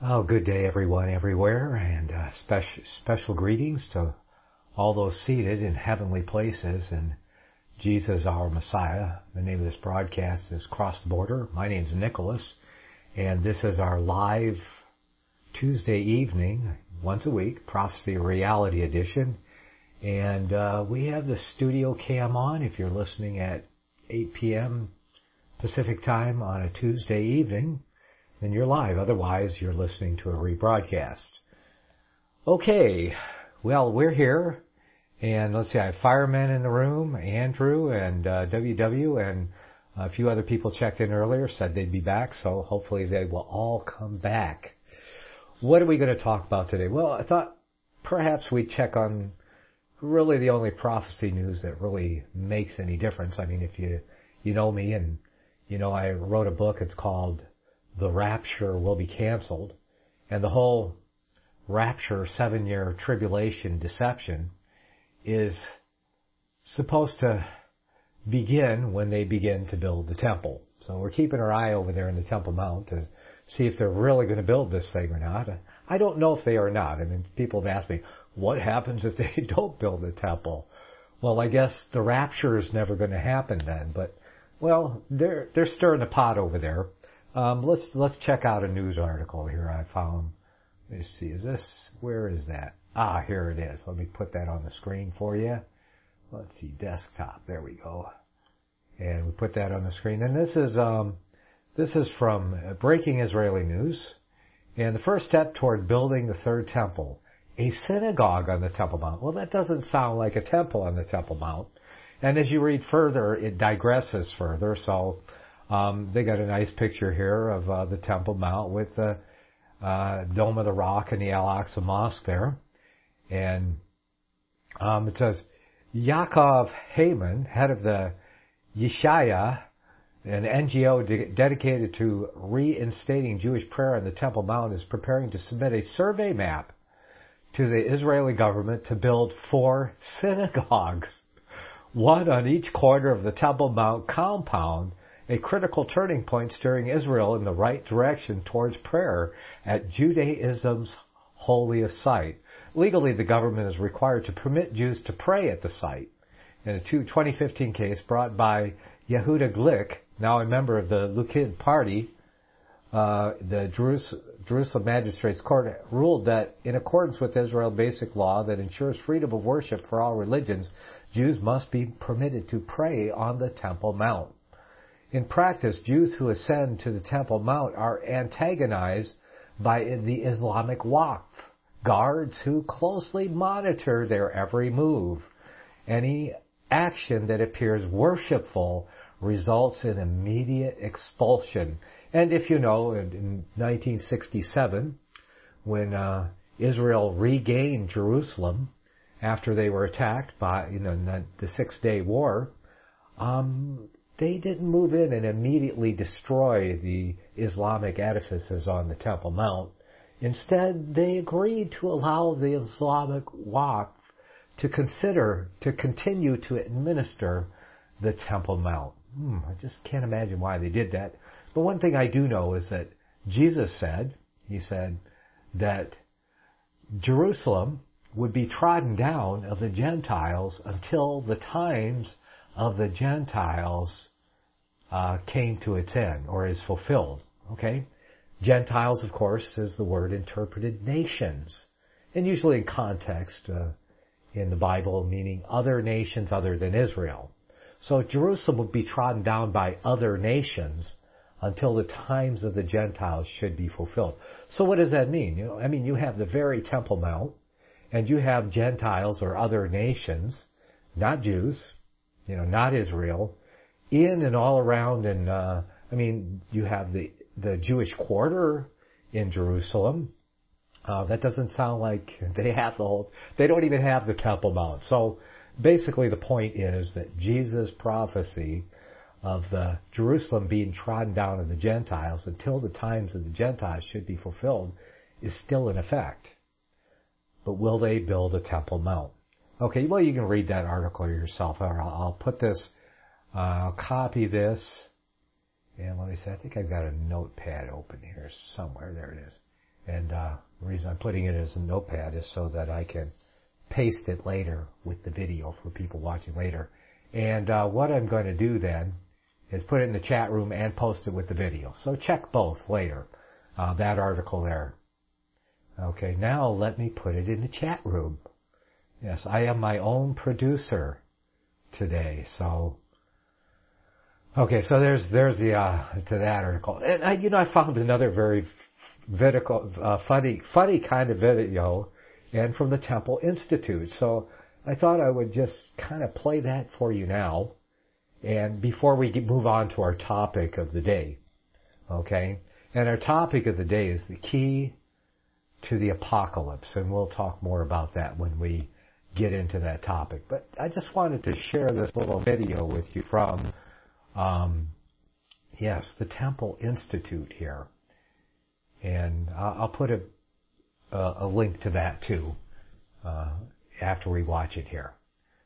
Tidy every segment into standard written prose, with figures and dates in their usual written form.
Oh, good day, everyone, everywhere, and special greetings to all those seated in heavenly places and Jesus, our Messiah. The name of this broadcast is Cross the Border. My name is Nicholas, and this is our live Tuesday evening, once a week, Prophecy Reality Edition. And we have the studio cam on if you're listening at 8 p.m. Pacific time on a Tuesday evening. Then you're live. Otherwise, you're listening to a rebroadcast. Okay, well, we're here. And let's see, I have firemen in the room, Andrew and WW, and a few other people checked in earlier, said they'd be back, so hopefully they will all come back. What are we going to talk about today? Well, I thought perhaps we'd check on really the only prophecy news that really makes any difference. I mean, if you know me, and you know I wrote a book, it's called The Rapture Will Be Canceled, and the whole rapture 7-year tribulation deception is supposed to begin when they begin to build the temple. So we're keeping our eye over there in the Temple Mount to see if they're really going to build this thing or not. I don't know if they are not. I mean, people have asked me, what happens if they don't build the temple? Well, I guess the rapture is never going to happen then. But, well, they're stirring the pot over there. Let's check out a news article here I found. Let's see, where is that? Ah, here it is. Let me put that on the screen for you. Let's see, desktop. There we go. And we put that on the screen. And this is from Breaking Israeli News. And the first step toward building the third temple, a synagogue on the Temple Mount. Well, that doesn't sound like a temple on the Temple Mount. And as you read further, it digresses further. So they got a nice picture here of the Temple Mount with the Dome of the Rock and the Al-Aqsa Mosque there. And it says, Yaakov Heyman, head of the Yeshaya, an NGO dedicated to reinstating Jewish prayer on the Temple Mount, is preparing to submit a survey map to the Israeli government to build 4 synagogues, one on each corner of the Temple Mount compound, a critical turning point steering Israel in the right direction towards prayer at Judaism's holiest site. Legally, the government is required to permit Jews to pray at the site. In a 2015 case brought by Yehuda Glick, now a member of the Likud party, the Jerusalem Magistrates Court ruled that in accordance with Israel's basic law that ensures freedom of worship for all religions, Jews must be permitted to pray on the Temple Mount. In practice, Jews who ascend to the Temple Mount are antagonized by the Islamic Waqf, guards who closely monitor their every move. Any action that appears worshipful results in immediate expulsion. And if you know, in 1967, when Israel regained Jerusalem after they were attacked by the 6-Day War, they didn't move in and immediately destroy the Islamic edifices on the Temple Mount. Instead, they agreed to allow the Islamic Waqf to continue to administer the Temple Mount. I just can't imagine why they did that. But one thing I do know is that Jesus said, he said that Jerusalem would be trodden down of the Gentiles until the times of the Gentiles came to its end, or is fulfilled. Okay? Gentiles, of course, is the word interpreted nations. And usually in context in the Bible, meaning other nations other than Israel. So Jerusalem would be trodden down by other nations until the times of the Gentiles should be fulfilled. So what does that mean? You have the very Temple Mount, and you have Gentiles or other nations, not Jews, not Israel, in and all around. And you have the Jewish quarter in Jerusalem. That doesn't sound like they don't even have the Temple Mount. So basically the point is that Jesus' prophecy of the Jerusalem being trodden down of the Gentiles until the times of the Gentiles should be fulfilled is still in effect. But will they build a Temple Mount? Okay, well, you can read that article yourself. I'll put this, I'll copy this, and let me see, I think I've got a notepad open here somewhere. There it is. And the reason I'm putting it as a notepad is so that I can paste it later with the video for people watching later. And what I'm going to do then is put it in the chat room and post it with the video. So check both later, that article there. Okay, now let me put it in the chat room. Yes, I am my own producer today. So, okay, so there's the to that article. And I found another very funny kind of video, and from the Temple Institute. So I thought I would just kind of play that for you now, and before we move on to our topic of the day, okay? And our topic of the day is the key to the apocalypse, and we'll talk more about that when we get into that topic. But I just wanted to share this little video with you from, the Temple Institute here. And I'll put a link to that too after we watch it here.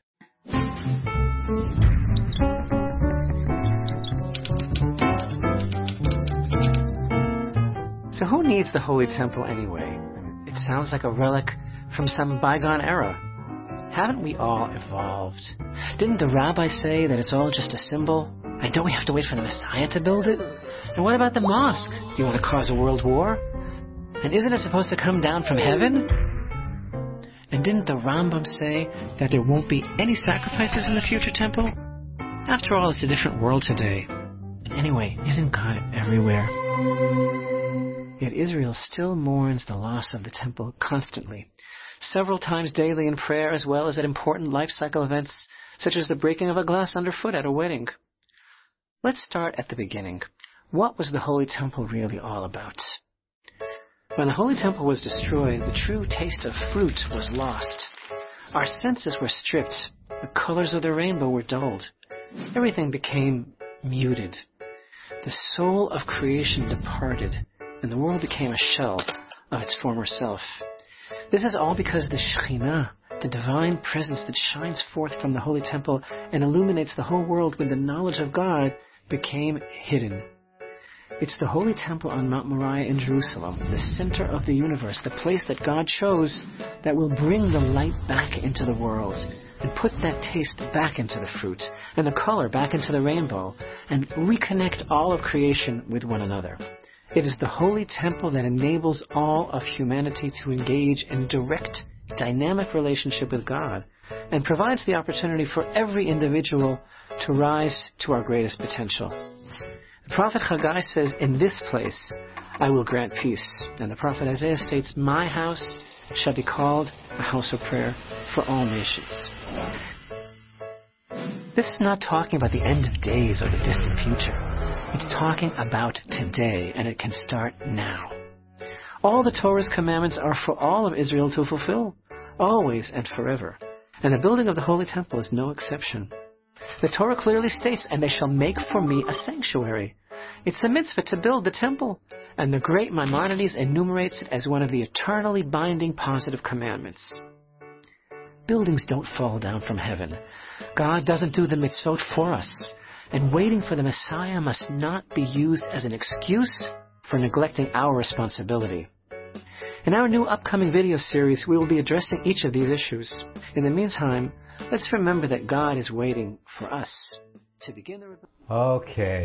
So who needs the Holy Temple anyway? It sounds like a relic from some bygone era. Haven't we all evolved? Didn't the rabbi say that it's all just a symbol? And don't we have to wait for the Messiah to build it? And what about the mosque? Do you want to cause a world war? And isn't it supposed to come down from heaven? And didn't the Rambam say that there won't be any sacrifices in the future temple? After all, it's a different world today. And anyway, isn't God everywhere? Yet Israel still mourns the loss of the temple constantly, several times daily in prayer, as well as at important life cycle events, such as the breaking of a glass underfoot at a wedding. Let's start at the beginning. What was the Holy Temple really all about? When the Holy Temple was destroyed, the true taste of fruit was lost. Our senses were stripped. The colors of the rainbow were dulled. Everything became muted. The soul of creation departed, and the world became a shell of its former self. This is all because the Shekhinah, the divine presence that shines forth from the Holy Temple and illuminates the whole world with the knowledge of God, became hidden. It's the Holy Temple on Mount Moriah in Jerusalem, the center of the universe, the place that God chose that will bring the light back into the world and put that taste back into the fruit and the color back into the rainbow and reconnect all of creation with one another. It is the Holy Temple that enables all of humanity to engage in direct, dynamic relationship with God and provides the opportunity for every individual to rise to our greatest potential. The prophet Haggai says, "In this place I will grant peace." And the prophet Isaiah states, "My house shall be called a house of prayer for all nations." This is not talking about the end of days or the distant future. It's talking about today, and it can start now. All the Torah's commandments are for all of Israel to fulfill, always and forever. And the building of the Holy Temple is no exception. The Torah clearly states, "And they shall make for me a sanctuary." It's a mitzvah to build the temple, and the great Maimonides enumerates it as one of the eternally binding positive commandments. Buildings don't fall down from heaven. God doesn't do the mitzvot for us, and waiting for the Messiah must not be used as an excuse for neglecting our responsibility. In our new upcoming video series, we will be addressing each of these issues. In the meantime, let's remember that God is waiting for us to begin the... Okay.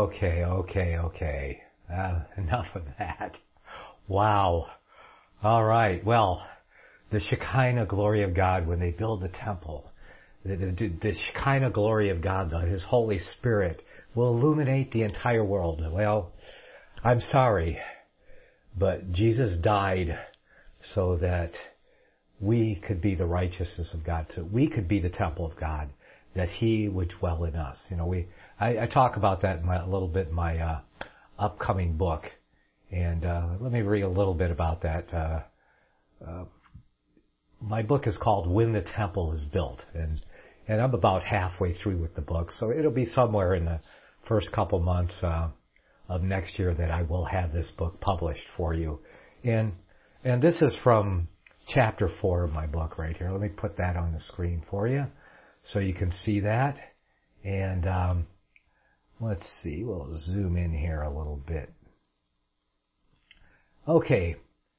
Enough of that. Wow. All right. Well, the Shekinah glory of God when they build the temple, the Shekinah glory of God, His Holy Spirit, will illuminate the entire world. Well, I'm sorry, but Jesus died so that we could be the righteousness of God, so we could be the temple of God, that He would dwell in us. I talk about that a little bit in my upcoming book, and let me read a little bit about that. My book is called When the Temple is Built, and I'm about halfway through with the book, so it'll be somewhere in the first couple months of next year that I will have this book published for you. And this is from chapter 4 of my book right here. Let me put that on the screen for you so you can see that. And let's see, we'll zoom in here a little bit. Okay,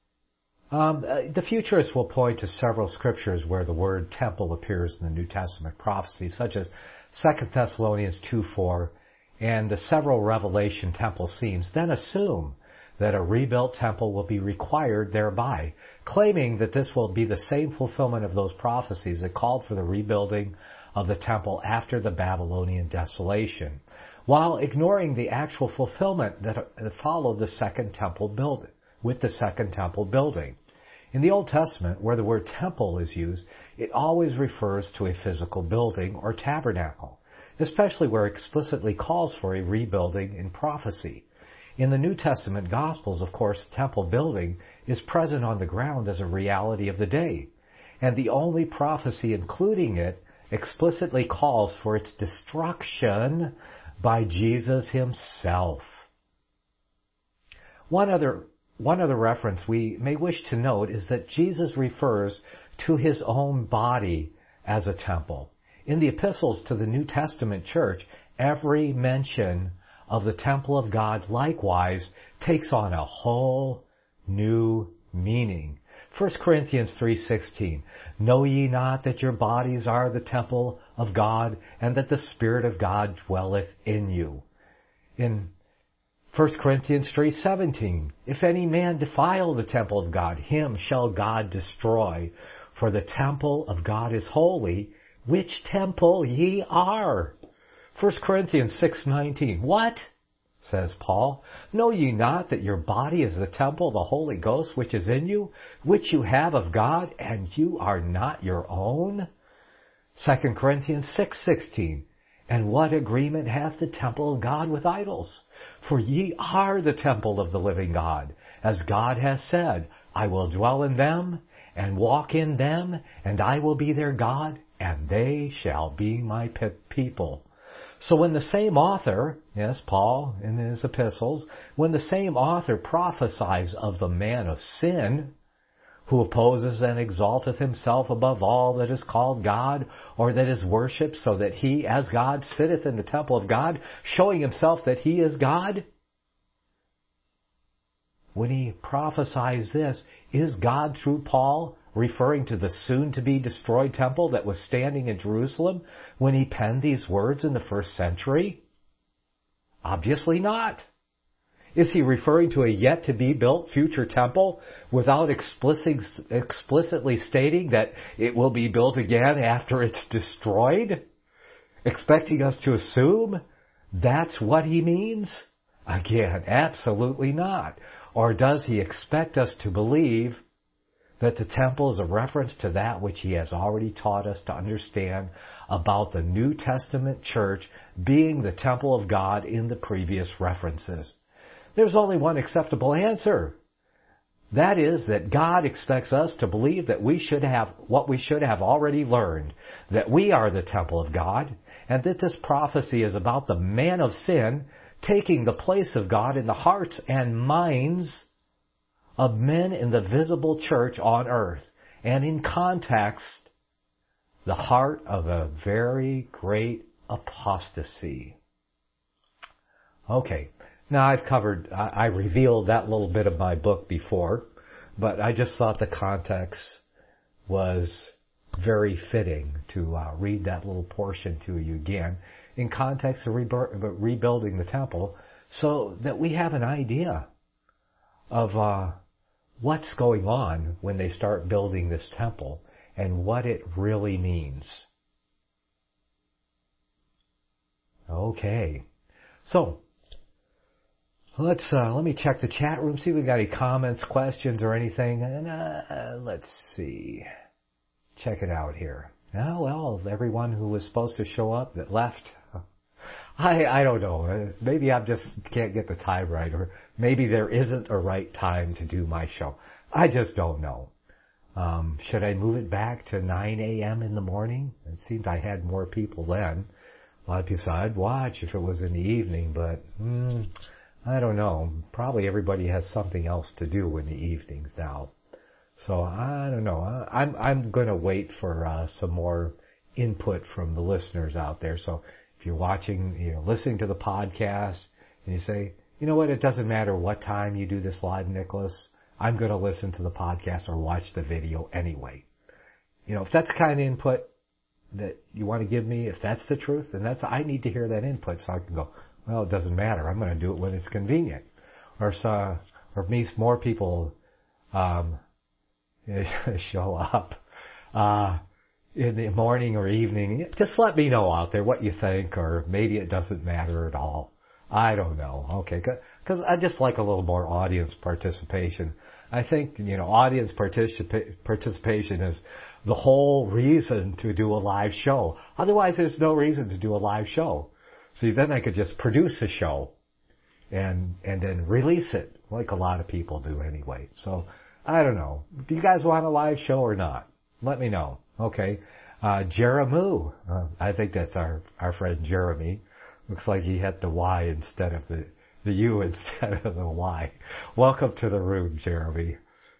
The futurists will point to several scriptures where the word temple appears in the New Testament prophecies, such as 2 Thessalonians 2:4 and the several Revelation temple scenes, then assume that a rebuilt temple will be required thereby, claiming that this will be the same fulfillment of those prophecies that called for the rebuilding of the temple after the Babylonian desolation, while ignoring the actual fulfillment that followed the second temple building. With the second temple building. In the Old Testament, where the word temple is used, it always refers to a physical building or tabernacle, especially where it explicitly calls for a rebuilding in prophecy. In the New Testament Gospels, of course, the temple building is present on the ground as a reality of the day, and the only prophecy including it explicitly calls for its destruction by Jesus himself. One other reference we may wish to note is that Jesus refers to his own body as a temple. In the epistles to the New Testament church, every mention of the temple of God likewise takes on a whole new meaning. 1 Corinthians 3:16, know ye not that your bodies are the temple of God, and that the Spirit of God dwelleth in you? In 1 Corinthians 3:17, if any man defile the temple of God, him shall God destroy. For the temple of God is holy, which temple ye are. 1 Corinthians 6:19, what? Says Paul, know ye not that your body is the temple of the Holy Ghost which is in you, which you have of God, and you are not your own? 2 Corinthians 6:16, and what agreement hath the temple of God with idols? For ye are the temple of the living God, as God has said, I will dwell in them and walk in them, and I will be their God, and they shall be my people. So when the same author, yes, Paul in his epistles, when the same author prophesies of the man of sin, who opposes and exalteth himself above all that is called God, or that is worshipped, so that he, as God, sitteth in the temple of God, showing himself that he is God? When he prophesies this, is God, through Paul, referring to the soon-to-be destroyed temple that was standing in Jerusalem when he penned these words in the first century? Obviously not. Is he referring to a yet-to-be-built future temple without explicitly stating that it will be built again after it's destroyed? Expecting us to assume that's what he means? Again, absolutely not. Or does he expect us to believe that the temple is a reference to that which he has already taught us to understand about the New Testament church being the temple of God in the previous references? There's only one acceptable answer. That is that God expects us to believe that we should have what we should have already learned, that we are the temple of God, and that this prophecy is about the man of sin taking the place of God in the hearts and minds of men in the visible church on earth, and in context, the heart of a very great apostasy. Okay. Now, I revealed that little bit of my book before, but I just thought the context was very fitting to read that little portion to you again in context of rebuilding the temple, so that we have an idea of what's going on when they start building this temple and what it really means. Okay. So, let me check the chat room, see if we got any comments, questions, or anything. And let's see. Check it out here. Oh, well, everyone who was supposed to show up that left. I don't know. Maybe I just can't get the time right, or maybe there isn't a right time to do my show. I just don't know. Should I move it back to 9 a.m. in the morning? It seemed I had more people then. A lot of people said I'd watch if it was in the evening, but I don't know. Probably everybody has something else to do in the evenings now. So I don't know. I'm going to wait for some more input from the listeners out there. So if you're watching, listening to the podcast, and you say, you know what, it doesn't matter what time you do this live, Nicholas. I'm going to listen to the podcast or watch the video anyway. If that's the kind of input that you want to give me, if that's the truth, then I need to hear that input so I can go, well, it doesn't matter. I'm going to do it when it's convenient. Or more people show up in the morning or evening. Just let me know out there what you think, or maybe it doesn't matter at all. I don't know. Okay, because I just like a little more audience participation. I think, audience participation is the whole reason to do a live show. Otherwise, there's no reason to do a live show. See, then I could just produce a show and then release it, like a lot of people do anyway. So, I don't know. Do you guys want a live show or not? Let me know. Okay. Jeremu. I think that's our friend Jeremy. Looks like he had the Y instead of the U instead of the Y. Welcome to the room, Jeremy.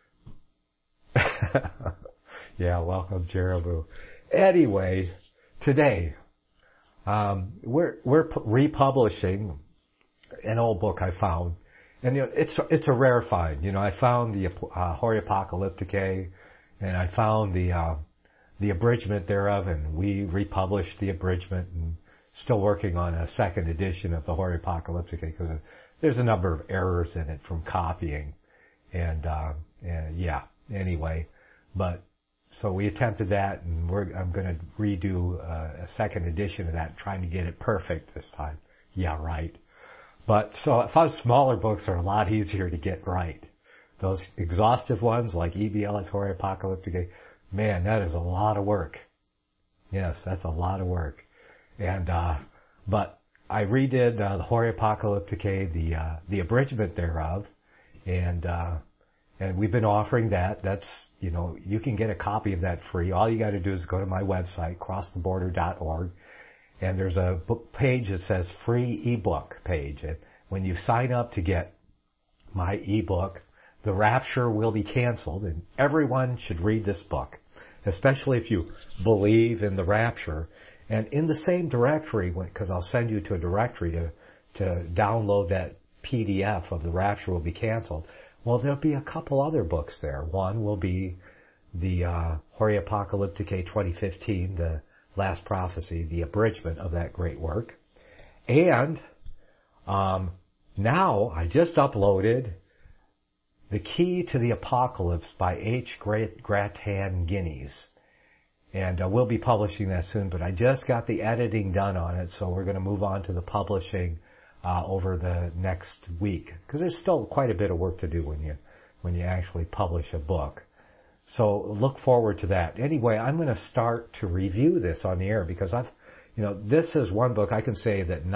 Yeah, welcome, Jeremy. Anyway, today, we're republishing an old book I found. And it's a rare find. I found the Horia Apocalypticae, and I found the abridgment thereof, and we republished the abridgment, and still working on a second edition of the Horia Apocalypticae because there's a number of errors in it from copying, and anyway, but so we attempted that, and I'm going to redo a second edition of that, trying to get it perfect this time. Yeah, right. But so I found smaller books are a lot easier to get right. Those exhaustive ones like E.B. Ellis' Horia Apocalypticae, man, that is a lot of work. Yes, that's a lot of work. And but I redid the Horia Apocalypticae, the abridgment thereof, and we've been offering that. That's you can get a copy of that free. All you got to do is go to my website, crosstheborder.org. And there's a book page that says free ebook page. And when you sign up to get my ebook, The Rapture Will Be Canceled, and everyone should read this book, especially if you believe in the rapture. And in the same directory, because I'll send you to a directory to download that PDF of The Rapture Will Be Canceled, well, there'll be a couple other books there. One will be the Horia Apocalypticae 2015, the Last Prophecy, the abridgment of that great work. And now I just uploaded The Key to the Apocalypse by H. Grattan Guinness. And we'll be publishing that soon, but I just got the editing done on it, so we're going to move on to the publishing over the next week. Because there's still quite a bit of work to do when you actually publish a book. So look forward to that. Anyway, I'm going to start to review this on the air because this is one book I can say that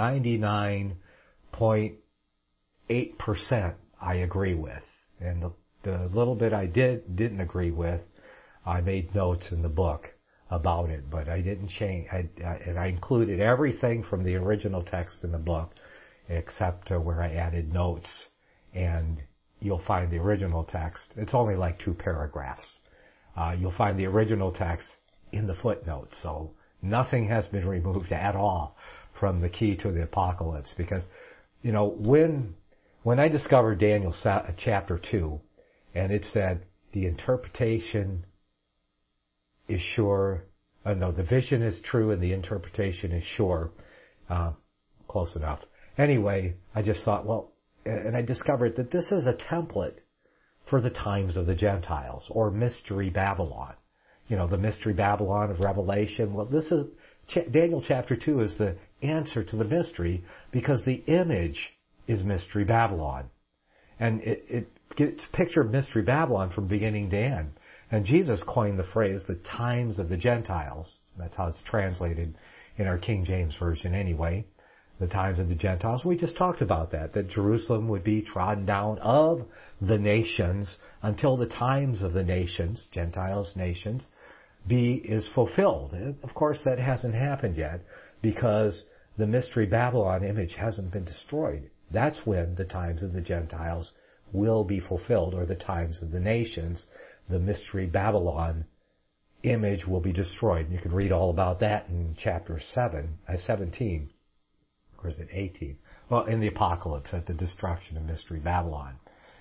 99.8% I agree with. And the little bit I didn't agree with, I made notes in the book about it, but I didn't change. And I included everything from the original text in the book except where I added notes, and you'll find the original text. It's only like 2 paragraphs. You'll find the original text in the footnotes. So nothing has been removed at all from The Key to the Apocalypse because, when I discovered Daniel chapter 2, and it said the interpretation is sure, the vision is true and the interpretation is sure, close enough. Anyway, I just thought, and I discovered that this is a template for the times of the Gentiles, or Mystery Babylon. The Mystery Babylon of Revelation. Well, this is, Daniel chapter 2 is the answer to the mystery because the image is Mystery Babylon. And it gets a picture of Mystery Babylon from beginning to end. And Jesus coined the phrase, the times of the Gentiles. That's how it's translated in our King James Version anyway. The times of the Gentiles. We just talked about that Jerusalem would be trodden down of the nations until the times of the nations, Gentiles, nations, is fulfilled. And of course, that hasn't happened yet because the Mystery Babylon image hasn't been destroyed. That's when the times of the Gentiles will be fulfilled, or the times of the nations. The Mystery Babylon image will be destroyed. And you can read all about that in chapter 17. Or is it 18? Well, in the Apocalypse, at the destruction of Mystery Babylon.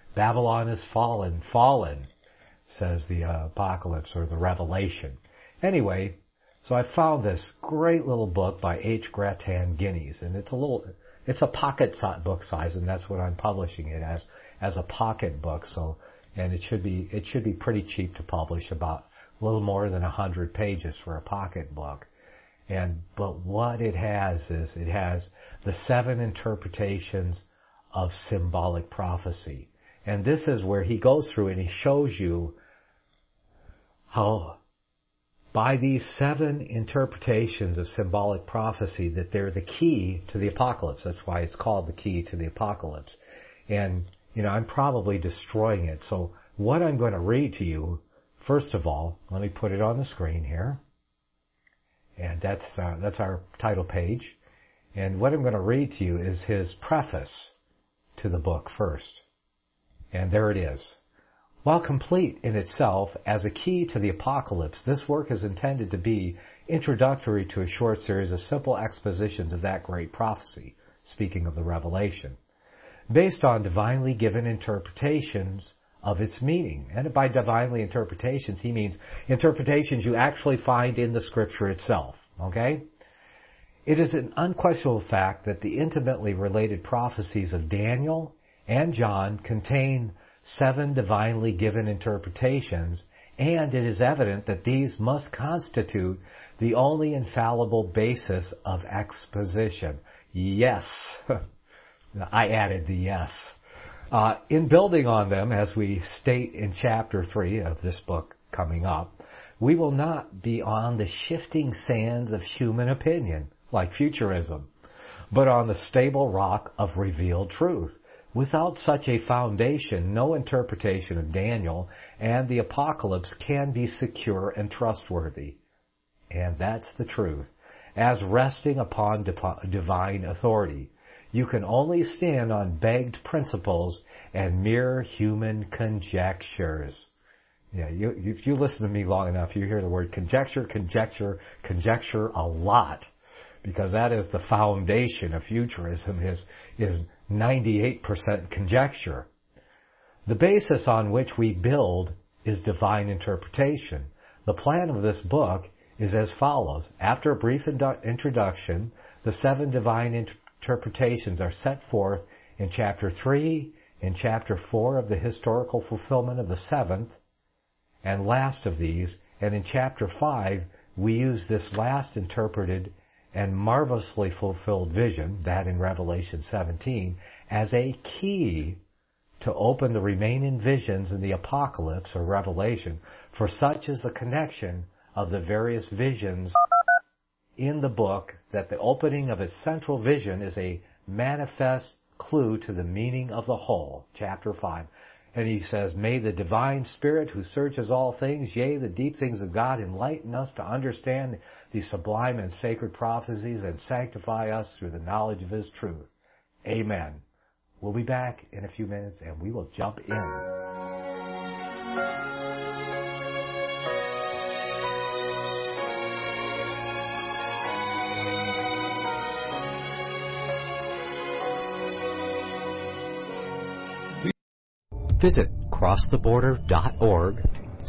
Babylon is fallen, fallen, says the Apocalypse or the Revelation. Anyway, so I found this great little book by H. Grattan Guinness, and it's a pocket book size, and that's what I'm publishing it as a pocket book. So, and it should be pretty cheap to publish, about a little more than 100 pages for a pocket book. But what it has is it has the 7 interpretations of symbolic prophecy. And this is where he goes through and he shows you how by these 7 interpretations of symbolic prophecy that they're the key to the apocalypse. That's why it's called the key to the apocalypse. And, I'm probably destroying it. So what I'm going to read to you, first of all, let me put it on the screen here. And that's our title page. And what I'm going to read to you is his preface to the book first. And there it is. While complete in itself as a key to the apocalypse, this work is intended to be introductory to a short series of simple expositions of that great prophecy, speaking of the Revelation, based on divinely given interpretations of its meaning. And by divinely interpretations, he means interpretations you actually find in the Scripture itself. Okay? It is an unquestionable fact that the intimately related prophecies of Daniel and John contain 7 divinely given interpretations, and it is evident that these must constitute the only infallible basis of exposition. Yes. I added the yes. In building on them, as we state in chapter 3 of this book coming up, we will not be on the shifting sands of human opinion, like futurism, but on the stable rock of revealed truth. Without such a foundation, no interpretation of Daniel and the apocalypse can be secure and trustworthy. And that's the truth. As resting upon divine authority, you can only stand on begged principles and mere human conjectures. Yeah, if you listen to me long enough, you hear the word conjecture a lot, because that is the foundation of futurism, is 98% conjecture. The basis on which we build is divine interpretation. The plan of this book is as follows. After a brief introduction, the 7 divine interpretations are set forth in chapter 3, in chapter 4 of the historical fulfillment of the 7th and last of these, and in chapter 5 we use this last interpreted and marvelously fulfilled vision, that in Revelation 17, as a key to open the remaining visions in the Apocalypse or Revelation, for such is the connection of the various visions in the book that the opening of its central vision is a manifest clue to the meaning of the whole. Chapter 5. And he says, may the divine Spirit who searches all things, yea, the deep things of God, enlighten us to understand the sublime and sacred prophecies and sanctify us through the knowledge of His truth. Amen. We'll be back in a few minutes and we will jump in. Visit crosstheborder.org,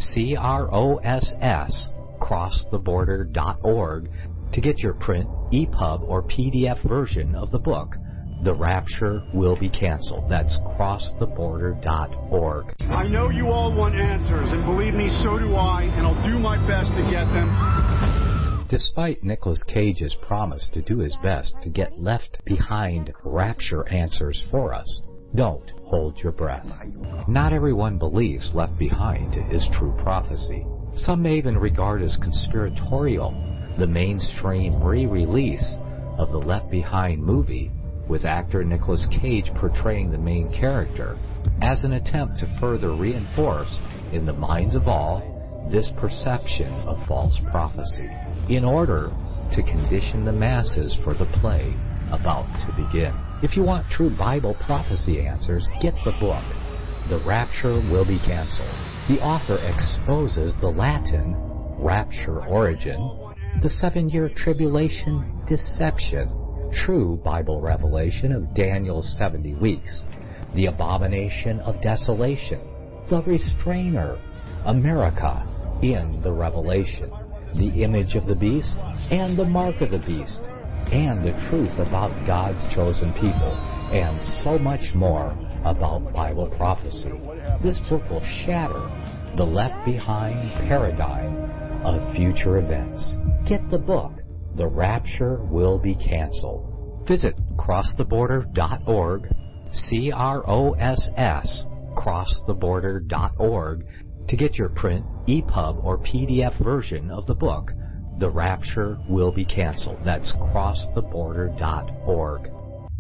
crosstheborder.org, to get your print, EPUB, or PDF version of the book, The Rapture Will Be Canceled. That's crosstheborder.org. I know you all want answers, and believe me, so do I, and I'll do my best to get them. Despite Nicolas Cage's promise to do his best to get left behind rapture answers for us, don't hold your breath. Not everyone believes Left Behind is true prophecy. Some may even regard as conspiratorial the mainstream re-release of the Left Behind movie with actor Nicolas Cage portraying the main character as an attempt to further reinforce in the minds of all this perception of false prophecy in order to condition the masses for the play about to begin. If you want true Bible prophecy answers, get the book, The Rapture Will Be Canceled. The author exposes the Latin rapture origin, the 7-year tribulation deception, true Bible revelation of Daniel's 70 weeks, the abomination of desolation, the restrainer, America in the Revelation, the image of the beast and the mark of the beast, and the truth about God's chosen people, and so much more about Bible prophecy. This book will shatter the left-behind paradigm of future events. Get the book, The Rapture Will Be Canceled. Visit crosstheborder.org, CROSS, crosstheborder.org, to get your print, EPUB, or PDF version of the book, The Rapture Will Be Canceled. That's crosstheborder.org.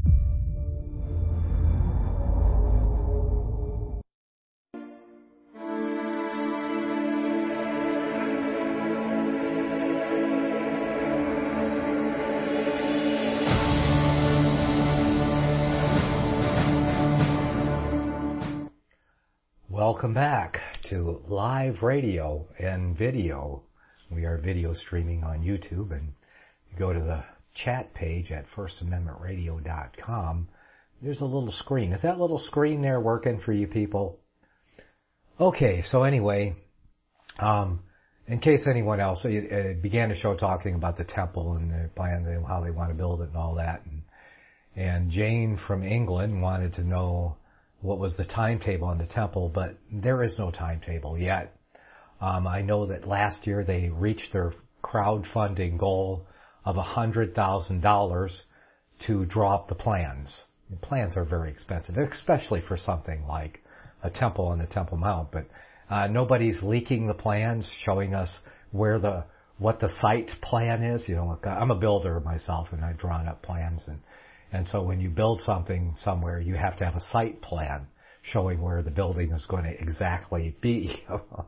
Welcome back to live radio and video. We are video streaming on YouTube, and you go to the chat page at firstamendmentradio.com. There's a little screen. Is that little screen there working for you people? Okay, so anyway, in case anyone else, it began the show talking about the temple and their plan, how they want to build it and all that. And Jane from England wanted to know what was the timetable on the temple, but there is no timetable yet. I know that last year they reached their crowdfunding goal of $100,000 to draw up the plans. The plans are very expensive, especially for something like a temple on the Temple Mount. But nobody's leaking the plans, showing us what the site plan is. You know, I'm a builder myself, and I've drawn up plans, and so when you build something somewhere, you have to have a site plan showing where the building is going to exactly be.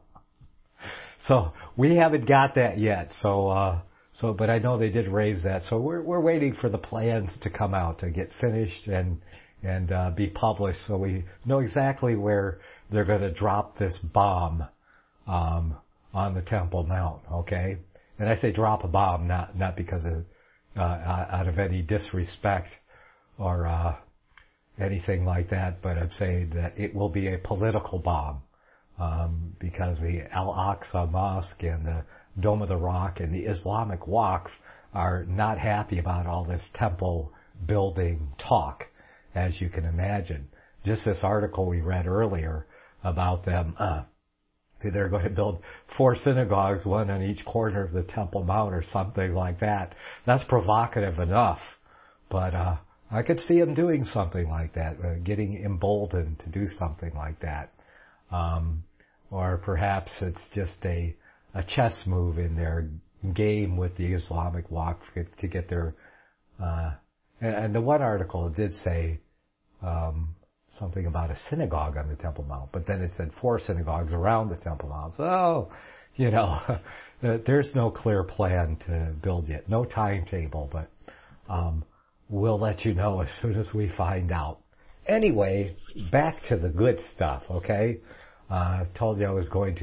So we haven't got that yet. But I know they did raise that. So we're waiting for the plans to come out, to get finished and be published, so we know exactly where they're going to drop this bomb on the Temple Mount. Okay, and I say drop a bomb not because of out of any disrespect or anything like that, but I'm saying that it will be a political bomb, because the Al-Aqsa Mosque and the Dome of the Rock and the Islamic Waqf are not happy about all this temple building talk, as you can imagine. Just this article we read earlier about them, they're going to build 4 synagogues, one on each corner of the Temple Mount or something like that. That's provocative enough, but I could see them doing something like that, getting emboldened to do something like that. Or perhaps it's just a chess move in their game with the Islamic Waqf to get their... and the one article did say something about a synagogue on the Temple Mount, but then it said 4 synagogues around the Temple Mount. So, there's no clear plan to build yet, no timetable, but we'll let you know as soon as we find out. Anyway, back to the good stuff, okay? I told you I was going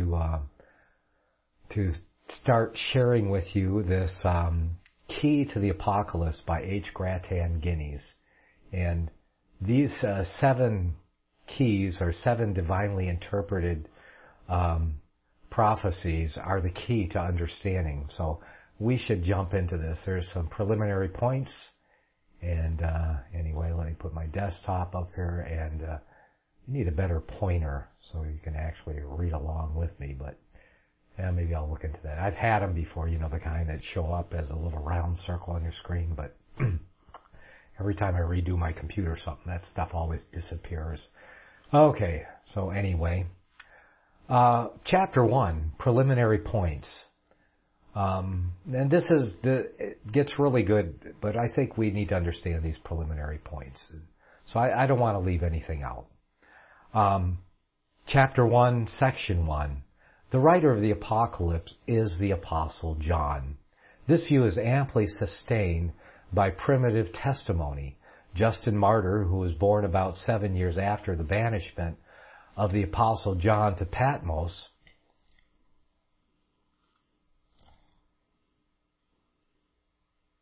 to start sharing with you this Key to the Apocalypse by H. Gratan Guinness. And these 7 keys, or 7 divinely interpreted prophecies, are the key to understanding. So we should jump into this. There's some preliminary points. And anyway, let me put my desktop up here, and you need a better pointer so you can actually read along with me, but maybe I'll look into that. I've had them before, the kind that show up as a little round circle on your screen, but every time I redo my computer or something, that stuff always disappears. Okay, so anyway, Chapter 1, Preliminary Points. And it gets really good, but I think we need to understand these preliminary points. So I don't want to leave anything out. Chapter 1, Section 1. The writer of the Apocalypse is the Apostle John. This view is amply sustained by primitive testimony. Justin Martyr, who was born about 7 years after the banishment of the Apostle John to Patmos,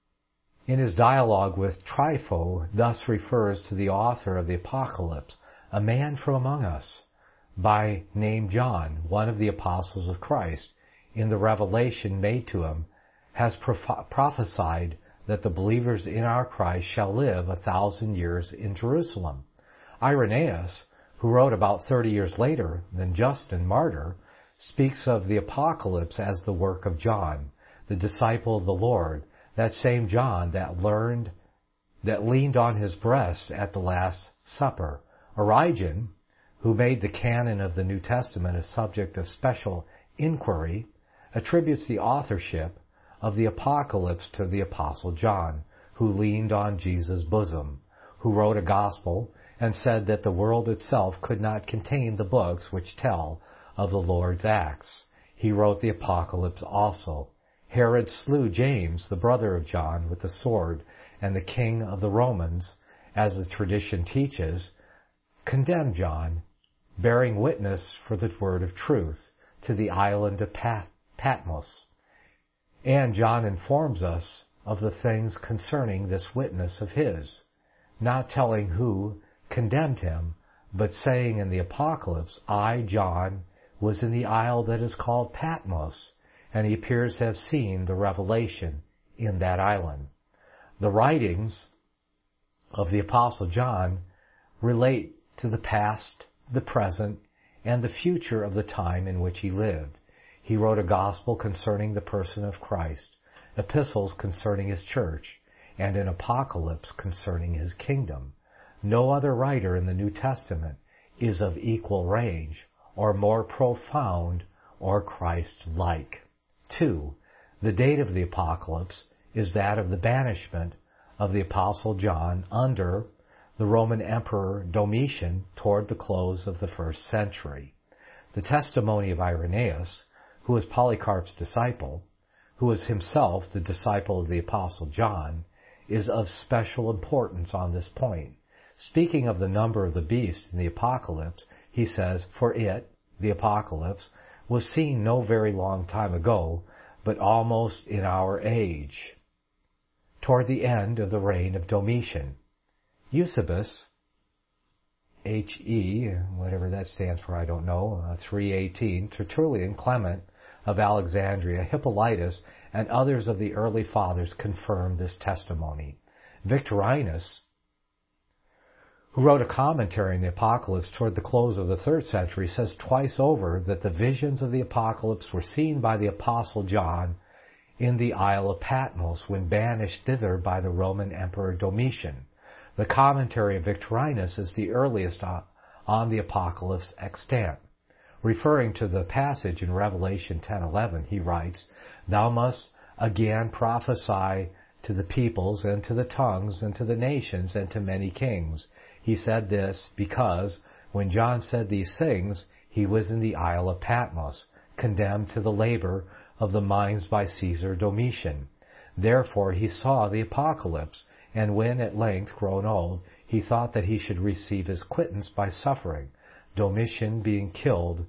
in his dialogue with Trypho, thus refers to the author of the Apocalypse, a man from among us, by name John, one of the apostles of Christ, in the revelation made to him, has prophesied that the believers in our Christ shall live 1,000 years in Jerusalem. Irenaeus, who wrote about 30 years later than Justin, martyr, speaks of the apocalypse as the work of John, the disciple of the Lord, that same John that leaned on his breast at the Last Supper. Origen, who made the canon of the New Testament a subject of special inquiry, attributes the authorship of the apocalypse to the Apostle John, who leaned on Jesus' bosom, who wrote a gospel and said that the world itself could not contain the books which tell of the Lord's acts. He wrote the apocalypse also. Herod slew James, the brother of John, with the sword, and the king of the Romans, as the tradition teaches, condemned John, bearing witness for the word of truth, to the island of Patmos. And John informs us of the things concerning this witness of his, not telling who condemned him, but saying in the Apocalypse, I, John, was in the isle that is called Patmos, and he appears to have seen the revelation in that island. The writings of the Apostle John relate to the past, the present, and the future of the time in which he lived. He wrote a gospel concerning the person of Christ, epistles concerning his church, and an apocalypse concerning his kingdom. No other writer in the New Testament is of equal range, or more profound, or Christ-like. 2. The date of the apocalypse is that of the banishment of the Apostle John under the Roman Emperor Domitian toward the close of the 1st century. The testimony of Irenaeus, who was Polycarp's disciple, who was himself the disciple of the Apostle John, is of special importance on this point. Speaking of the number of the beast in the Apocalypse, he says, for it, the Apocalypse, was seen no very long time ago, but almost in our age, toward the end of the reign of Domitian. Eusebius, H.E., whatever that stands for, I don't know, 318, Tertullian, Clement of Alexandria, Hippolytus, and others of the early fathers confirm this testimony. Victorinus, who wrote a commentary on the Apocalypse toward the close of the 3rd century, says twice over that the visions of the Apocalypse were seen by the Apostle John in the Isle of Patmos when banished thither by the Roman Emperor Domitian. The commentary of Victorinus is the earliest on the Apocalypse extant. Referring to the passage in Revelation 10:11, he writes, Thou must again prophesy to the peoples and to the tongues and to the nations and to many kings. He said this because when John said these things, he was in the Isle of Patmos, condemned to the labor of the mines by Caesar Domitian. Therefore he saw the Apocalypse, and when at length grown old, he thought that he should receive his quittance by suffering. Domitian being killed,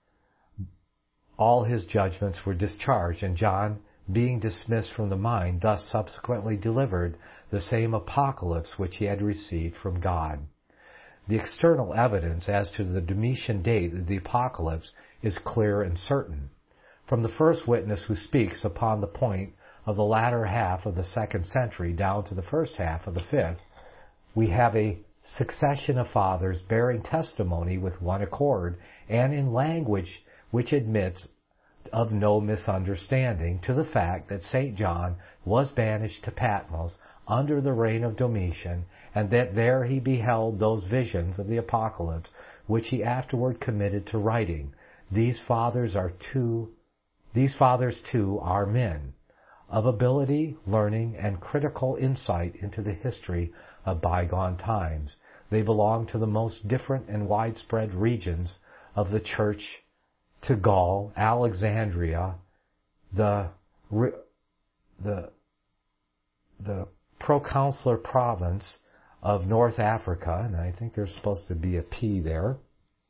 all his judgments were discharged, and John, being dismissed from the mine, thus subsequently delivered the same apocalypse which he had received from God. The external evidence as to the Domitian date of the apocalypse is clear and certain. From the first witness who speaks upon the point of the latter half of the 2nd century down to the first half of the 5th, we have a succession of fathers bearing testimony with one accord and in language which admits of no misunderstanding to the fact that St. John was banished to Patmos under the reign of Domitian, and that there he beheld those visions of the apocalypse which he afterward committed to writing. These fathers too are men of ability, learning, and critical insight into the history of bygone times. They belong to the most different and widespread regions of the Church, to Gaul, Alexandria, the proconsular province of North Africa, and I think there's supposed to be a P there,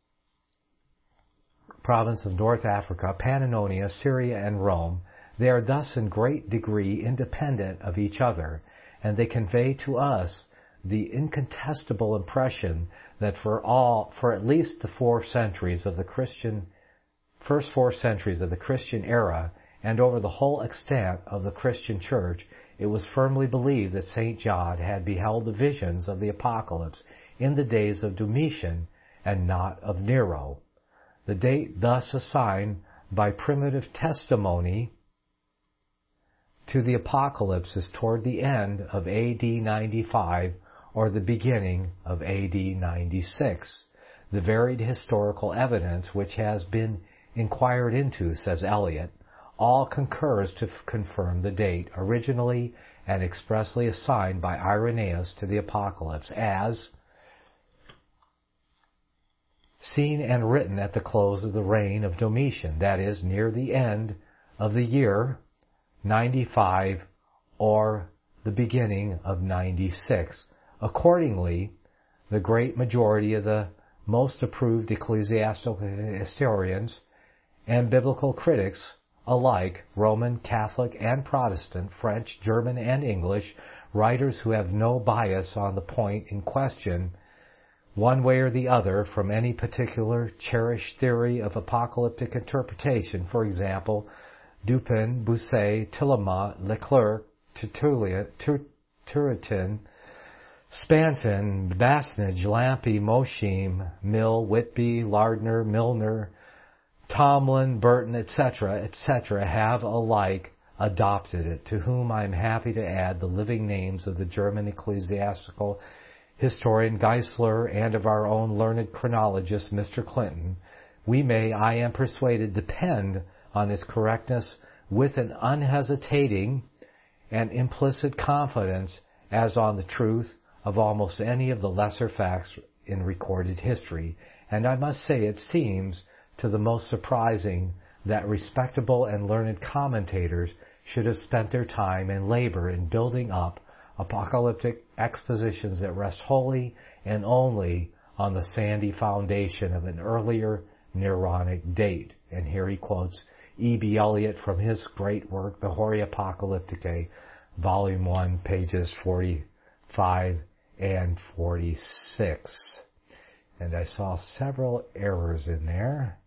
province of North Africa, Pannonia, Syria, and Rome. They are thus in great degree independent of each other, and they convey to us the incontestable impression that for at least the 4 centuries of the first 4 centuries of the Christian era, and over the whole extent of the Christian church, it was firmly believed that St. John had beheld the visions of the apocalypse in the days of Domitian and not of Nero. The date thus assigned by primitive testimony to the apocalypse is toward the end of AD 95 or the beginning of AD 96. The varied historical evidence which has been inquired into, says Eliot, all concurs to confirm the date originally and expressly assigned by Irenaeus to the apocalypse as seen and written at the close of the reign of Domitian, that is, near the end of the year 95 or the beginning of 96. Accordingly, the great majority of the most approved ecclesiastical historians and biblical critics alike, Roman, Catholic, and Protestant, French, German, and English, writers who have no bias on the point in question, one way or the other, from any particular cherished theory of apocalyptic interpretation, for example, Dupin, Bousset, Tillemont, Leclerc, Turretin, Spanfin, Basnage, Lampe, Moshim, Mill, Whitby, Lardner, Milner, Tomlin, Burton, etc., have alike adopted it, to whom I am happy to add the living names of the German ecclesiastical historian Geisler and of our own learned chronologist, Mr. Clinton. We may, I am persuaded, depend on its correctness with an unhesitating and implicit confidence as on the truth of almost any of the lesser facts in recorded history. And I must say it seems to the most surprising that respectable and learned commentators should have spent their time and labor in building up apocalyptic expositions that rest wholly and only on the sandy foundation of an earlier Neronic date. And here he quotes E.B. Eliot from his great work, The Horia Apocalypticae, Volume 1, pages 45 and 46. And I saw several errors in there.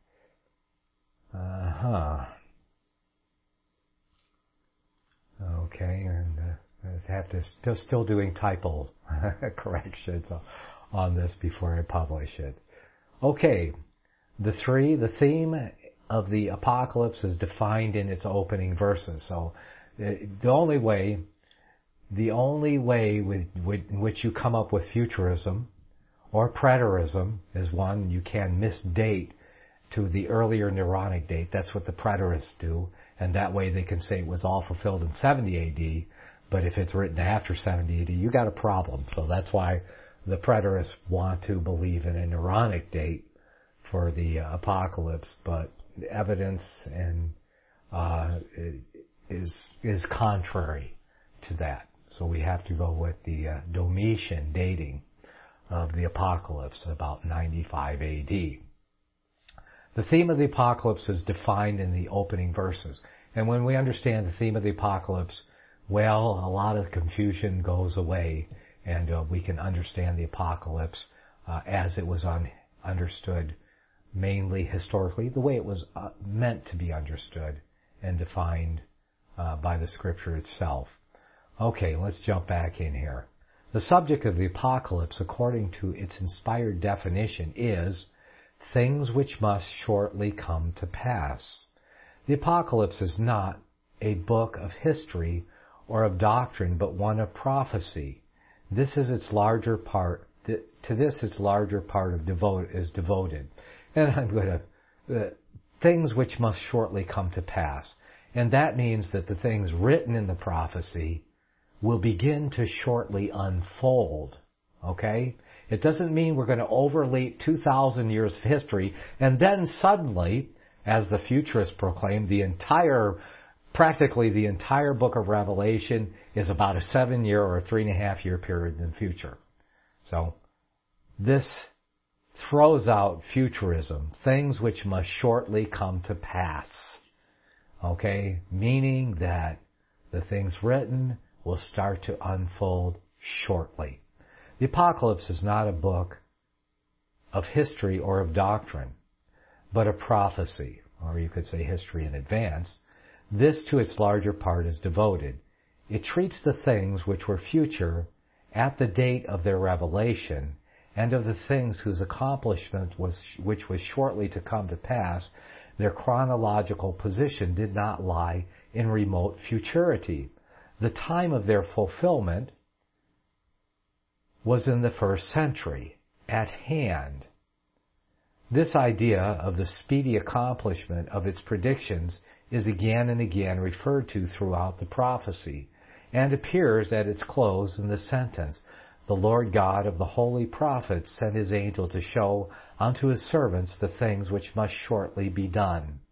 Okay, and I have to still doing typo corrections on this before I publish it. Okay, the theme of the apocalypse is defined in its opening verses. So the only way in which you come up with futurism or preterism is one, you can misdate to the earlier Neronic date. That's what the preterists do, and that way they can say it was all fulfilled in 70 AD, but if it's written after 70 AD, you got a problem. So that's why the preterists want to believe in a Neronic date for the apocalypse, but the evidence is contrary to that. So we have to go with the Domitian dating of the apocalypse, about 95 AD. The theme of the apocalypse is defined in the opening verses. And when we understand the theme of the apocalypse, well, a lot of confusion goes away, and we can understand the apocalypse as it was understood, mainly historically, the way it was meant to be understood and defined by the Scripture itself. Okay, let's jump back in here. The subject of the apocalypse, according to its inspired definition, is things which must shortly come to pass. The apocalypse is not a book of history or of doctrine, but one of prophecy. This is its larger part. To this, its larger part is devoted. And I'm going to things which must shortly come to pass, and that means that the things written in the prophecy will begin to shortly unfold. Okay? It doesn't mean we're going to overleap 2,000 years of history and then suddenly, as the futurists proclaim, practically the entire book of Revelation is about a 7-year or a 3.5-year period in the future. So this throws out futurism, things which must shortly come to pass. Okay? Meaning that the things written will start to unfold shortly. The Apocalypse is not a book of history or of doctrine, but of prophecy, or you could say history in advance. This, to its larger part, is devoted. It treats the things which were future at the date of their revelation, and of the things whose accomplishment which was shortly to come to pass. Their chronological position did not lie in remote futurity. The time of their fulfillment was in the first century, at hand. This idea of the speedy accomplishment of its predictions is again and again referred to throughout the prophecy, and appears at its close in the sentence, "The Lord God of the holy prophets sent his angel to show unto his servants the things which must shortly be done."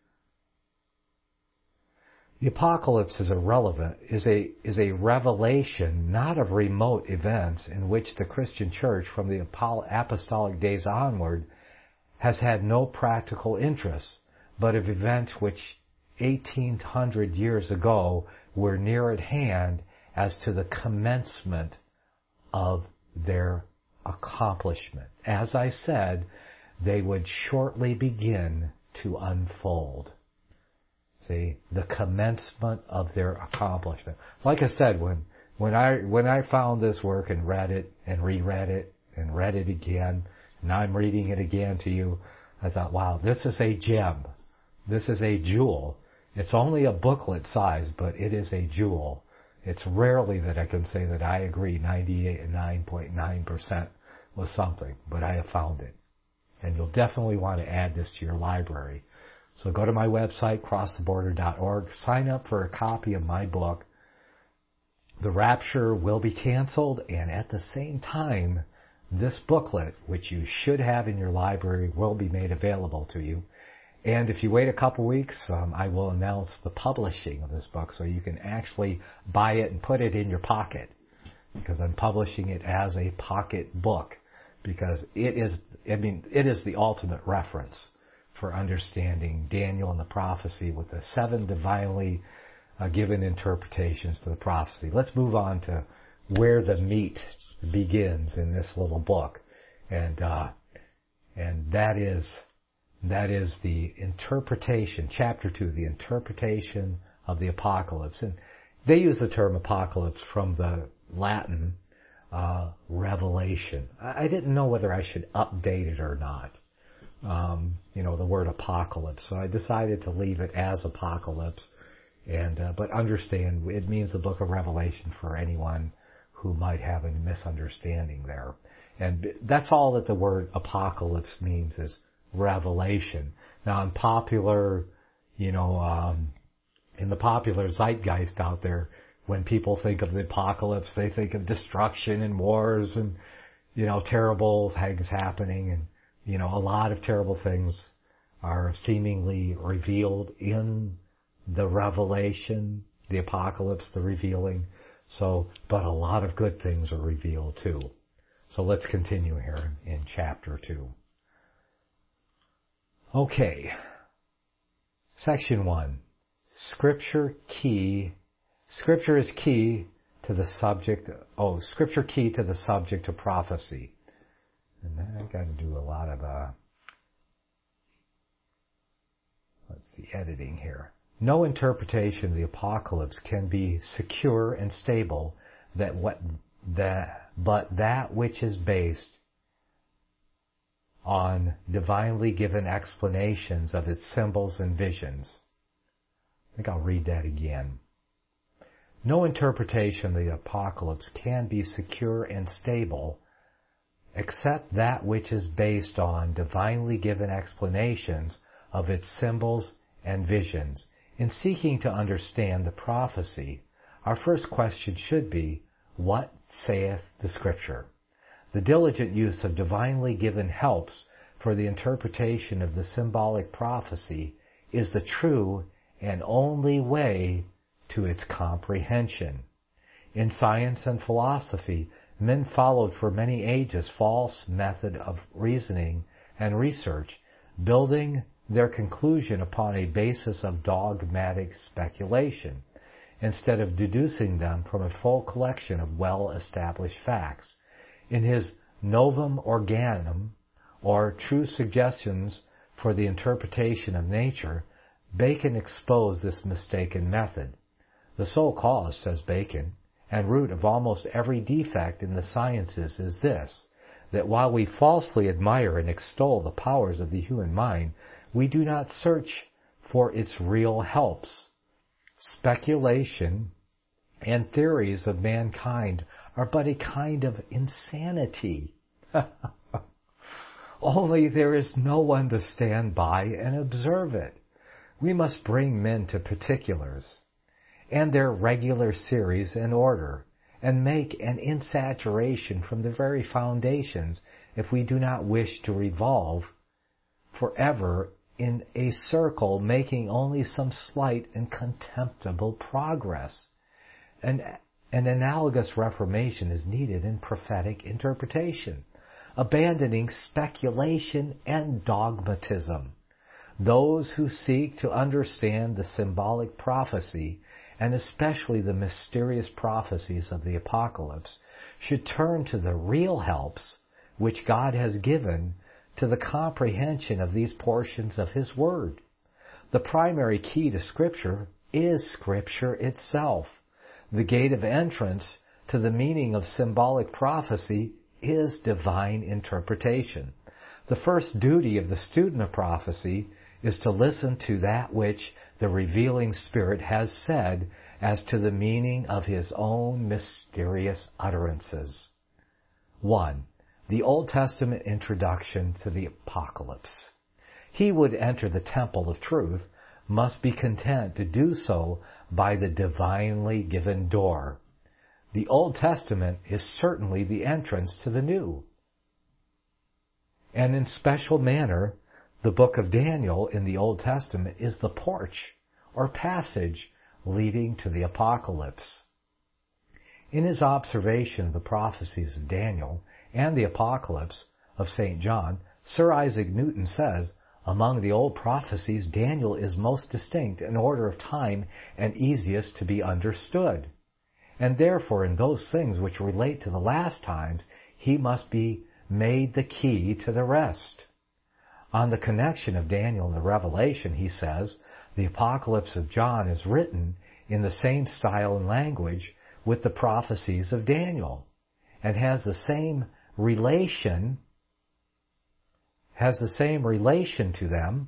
The Apocalypse is a revelation not of remote events in which the Christian church from the apostolic days onward has had no practical interest, but of events which 1800 years ago were near at hand as to the commencement of their accomplishment. As I said, they would shortly begin to unfold. See, the commencement of their accomplishment. Like I said, when I found this work and read it and reread it and read it again, and I'm reading it again to you, I thought, wow, this is a gem. This is a jewel. It's only a booklet size, but it is a jewel. It's rarely that I can say that I agree 99.9% with something, but I have found it. And you'll definitely want to add this to your library. So go to my website, crosstheborder.org, sign up for a copy of my book. The Rapture will be canceled, and at the same time, this booklet, which you should have in your library, will be made available to you. And if you wait a couple weeks, I will announce the publishing of this book so you can actually buy it and put it in your pocket, because I'm publishing it as a pocket book, because it is the ultimate reference for understanding Daniel and the prophecy with the 7 divinely given interpretations to the prophecy. Let's move on to where the meat begins in this little book, and that is the interpretation, chapter 2, the interpretation of the Apocalypse. And they use the term apocalypse from the Latin revelation. I didn't know whether I should update it or not. The word apocalypse. So I decided to leave it as apocalypse, but understand it means the book of Revelation for anyone who might have a misunderstanding there. And that's all that the word apocalypse means, is revelation. Now, in popular, in the popular zeitgeist out there, when people think of the apocalypse, they think of destruction and wars and, terrible things happening. And, a lot of terrible things are seemingly revealed in the revelation, the apocalypse, the revealing. But a lot of good things are revealed too. So let's continue here in chapter 2. Okay. Section 1. Scripture is key to the subject. Scripture key to the subject of prophecy. And then I got to do a lot of editing here. No interpretation of the apocalypse can be secure and stable, but that which is based on divinely given explanations of its symbols and visions. I think I'll read that again. No interpretation of the apocalypse can be secure and stable, except that which is based on divinely given explanations of its symbols and visions. In seeking to understand the prophecy, our first question should be, what saith the Scripture? The diligent use of divinely given helps for the interpretation of the symbolic prophecy is the true and only way to its comprehension. In science and philosophy, men followed for many ages false method of reasoning and research, building their conclusion upon a basis of dogmatic speculation, instead of deducing them from a full collection of well-established facts. In his Novum Organum, or True Suggestions for the Interpretation of Nature, Bacon exposed this mistaken method. The sole cause, says Bacon, and root of almost every defect in the sciences is this, that while we falsely admire and extol the powers of the human mind, we do not search for its real helps. Speculation and theories of mankind are but a kind of insanity. Only there is no one to stand by and observe it. We must bring men to particulars, and their regular series and order, and make an insaturation from the very foundations if we do not wish to revolve forever in a circle making only some slight and contemptible progress. An analogous reformation is needed in prophetic interpretation, abandoning speculation and dogmatism. Those who seek to understand the symbolic prophecy, and especially the mysterious prophecies of the Apocalypse, should turn to the real helps which God has given to the comprehension of these portions of His Word. The primary key to Scripture is Scripture itself. The gate of entrance to the meaning of symbolic prophecy is divine interpretation. The first duty of the student of prophecy is to listen to that which the revealing Spirit has said as to the meaning of His own mysterious utterances. 1. The Old Testament introduction to the Apocalypse. He would enter the temple of truth must be content to do so by the divinely given door. The Old Testament is certainly the entrance to the New. And in special manner, the book of Daniel in the Old Testament is the porch or passage leading to the Apocalypse. In his observation of the prophecies of Daniel and the Apocalypse of St. John, Sir Isaac Newton says, among the old prophecies, Daniel is most distinct in order of time and easiest to be understood. And therefore, in those things which relate to the last times, he must be made the key to the rest. On the connection of Daniel and the Revelation, he says, the Apocalypse of John is written in the same style and language with the prophecies of Daniel, and has the same relation to them,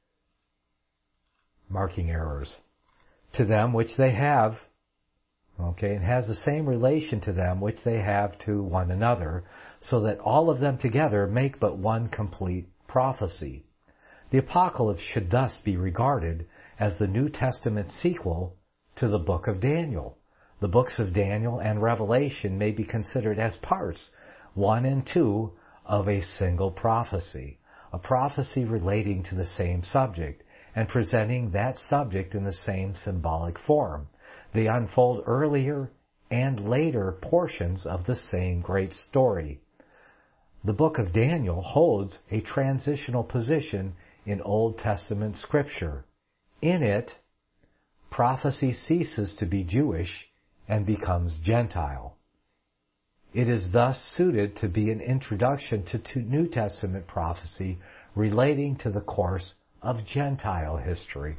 marking errors, to them which they have, and has the same relation to them which they have to one another, so that all of them together make but one complete prophecy. The Apocalypse should thus be regarded as the New Testament sequel to the book of Daniel. The books of Daniel and Revelation may be considered as parts, 1 and 2, of a single prophecy, a prophecy relating to the same subject and presenting that subject in the same symbolic form. They unfold earlier and later portions of the same great story. The book of Daniel holds a transitional position in Old Testament Scripture. In it, prophecy ceases to be Jewish and becomes Gentile. It is thus suited to be an introduction to New Testament prophecy relating to the course of Gentile history.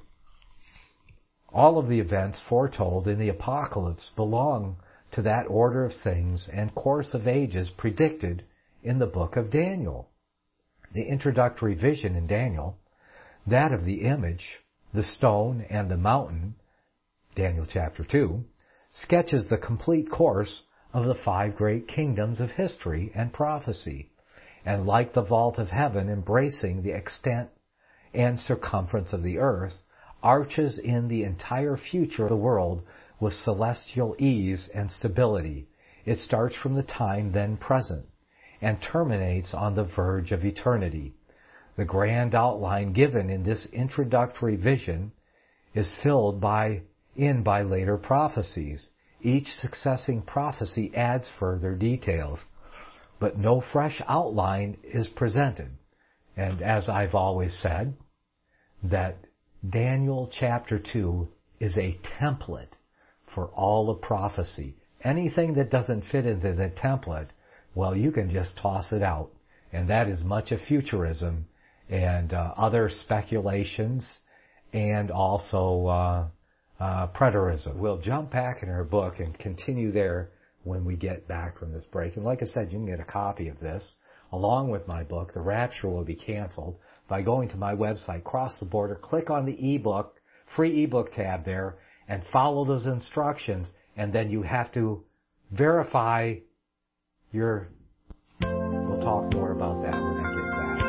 All of the events foretold in the Apocalypse belong to that order of things and course of ages predicted in the book of Daniel. The introductory vision in Daniel, that of the image, the stone, and the mountain, Daniel chapter 2, sketches the complete course of the 5 great kingdoms of history and prophecy, and like the vault of heaven embracing the extent and circumference of the earth, arches in the entire future of the world with celestial ease and stability. It starts from the time then present and terminates on the verge of eternity. The grand outline given in this introductory vision is filled in by later prophecies. Each succeeding prophecy adds further details, but no fresh outline is presented. And as I've always said, that Daniel chapter 2 is a template for all of prophecy. Anything that doesn't fit into the template well, you can just toss it out. And that is much of futurism and other speculations and also preterism. We'll jump back in our book and continue there when we get back from this break. And like I said, you can get a copy of this along with my book, The Rapture Will Be Canceled, by going to my website, Cross the Border, click on the ebook, free ebook tab there, and follow those instructions. And then you have to verify your... We'll talk more about that when I get back.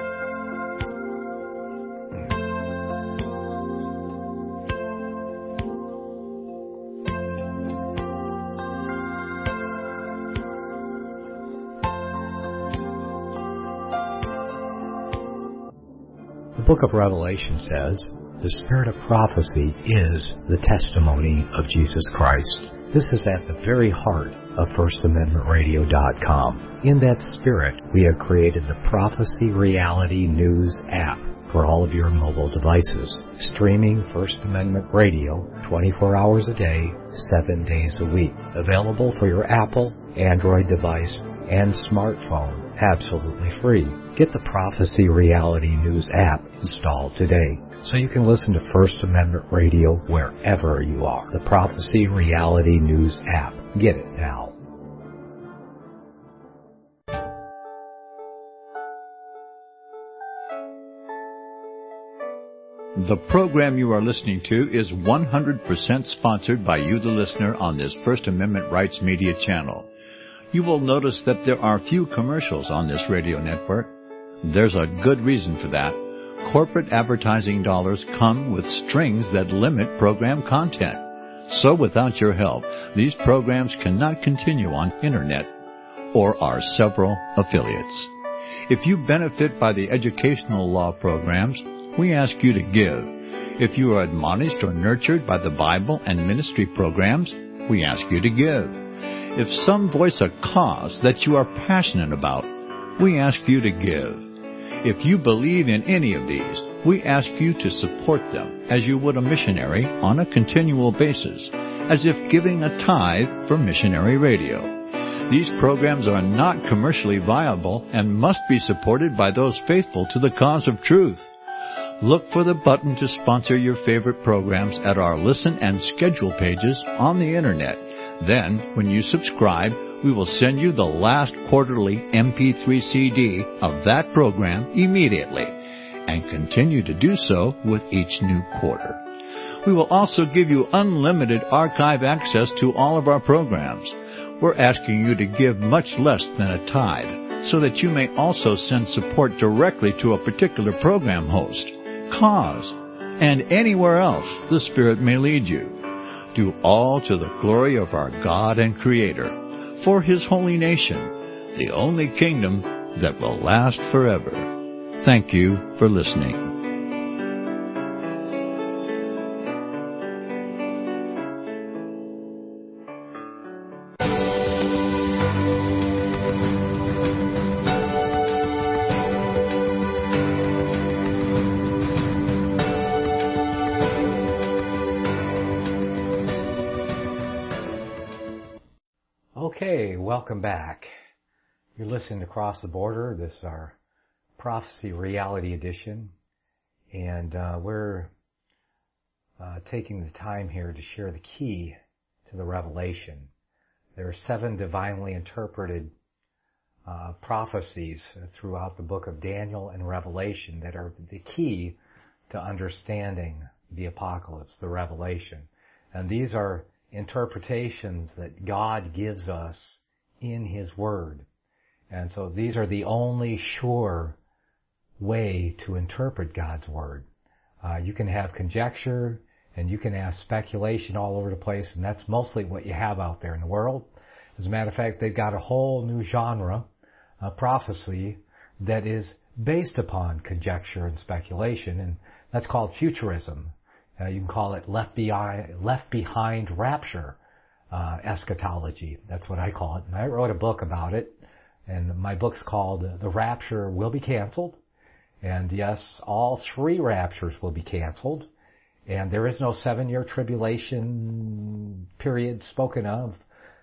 The book of Revelation says, the spirit of prophecy is the testimony of Jesus Christ. This is at the very heart of FirstAmendmentRadio.com. In that spirit, we have created the Prophecy Reality News app for all of your mobile devices, streaming First Amendment Radio 24 hours a day, 7 days a week. Available for your Apple, Android device, and smartphone, absolutely free. Get the Prophecy Reality News app installed today so you can listen to First Amendment Radio wherever you are. The Prophecy Reality News app. Get it now. The program you are listening to is 100% sponsored by you, the listener, on this First Amendment Rights Media channel. You will notice that there are few commercials on this radio network. There's a good reason for that. Corporate advertising dollars come with strings that limit program content. So without your help, these programs cannot continue on Internet or our several affiliates. If you benefit by the educational law programs, we ask you to give. If you are admonished or nurtured by the Bible and ministry programs, we ask you to give. If some voice a cause that you are passionate about, we ask you to give. If you believe in any of these, we ask you to support them as you would a missionary on a continual basis, as if giving a tithe for missionary radio. These programs are not commercially viable and must be supported by those faithful to the cause of truth. Look for the button to sponsor your favorite programs at our listen and schedule pages on the Internet. Then, when you subscribe, we will send you the last quarterly MP3 CD of that program immediately, and continue to do so with each new quarter. We will also give you unlimited archive access to all of our programs. We're asking you to give much less than a tithe, so that you may also send support directly to a particular program host, cause, and anywhere else the Spirit may lead you. Do all to the glory of our God and Creator, for His holy nation, the only kingdom that will last forever. Thank you for listening. Okay, welcome back. You're listening to Cross the Border. This is our Prophecy Reality Edition. And we're taking the time here to share the key to the revelation. There are 7 divinely interpreted prophecies throughout the book of Daniel and Revelation that are the key to understanding the apocalypse, the revelation. And these are interpretations that God gives us in His Word. And so these are the only sure way to interpret God's Word. You can have conjecture and you can have speculation all over the place, and that's mostly what you have out there in the world. As a matter of fact, they've got a whole new genre, prophecy, that is based upon conjecture and speculation, and that's called futurism. You can call it left behind rapture eschatology. That's what I call it. And I wrote a book about it, and my book's called The Rapture Will Be Canceled. And yes, all 3 raptures will be canceled, and there is no 7-year tribulation period spoken of.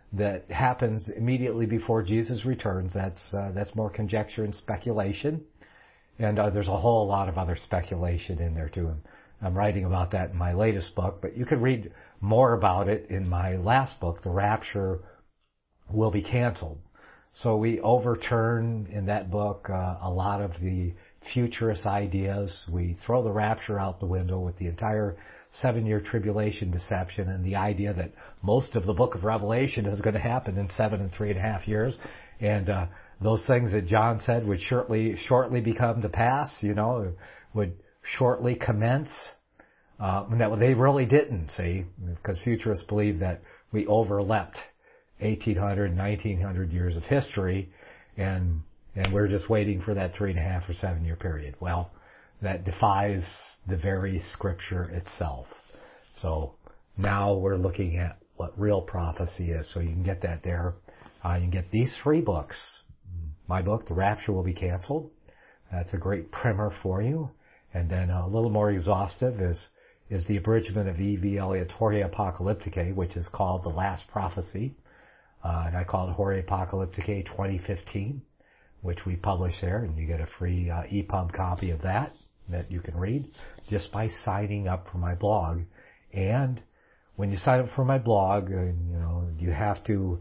that happens immediately before Jesus returns. That's more conjecture and speculation. And there's a whole lot of other speculation in there too. I'm writing about that in my latest book, but you can read more about it in my last book, The Rapture Will Be Canceled. So we overturn in that book a lot of the futurist ideas. We throw the rapture out the window with the entire 7-year tribulation deception and the idea that most of the book of Revelation is going to happen in 7 and 3.5 years. And those things that John said would shortly become to pass, would shortly commence. No, they really didn't, see, because futurists believe that we overleapt 1,800, 1,900 years of history, and we're just waiting for that 3.5 or 7 year period. Well, that defies the very Scripture itself. So now we're looking at what real prophecy is. So you can get that there. You can get these 3 books. My book, The Rapture Will Be Canceled. That's a great primer for you. And then a little more exhaustive is the abridgment of E.V. Elliott's Horia Apocalypticae, which is called The Last Prophecy. And I call it Horia Apocalypticae 2015, which we publish there, and you get a free EPUB copy of that you can read just by signing up for my blog. And when you sign up for my blog, you have to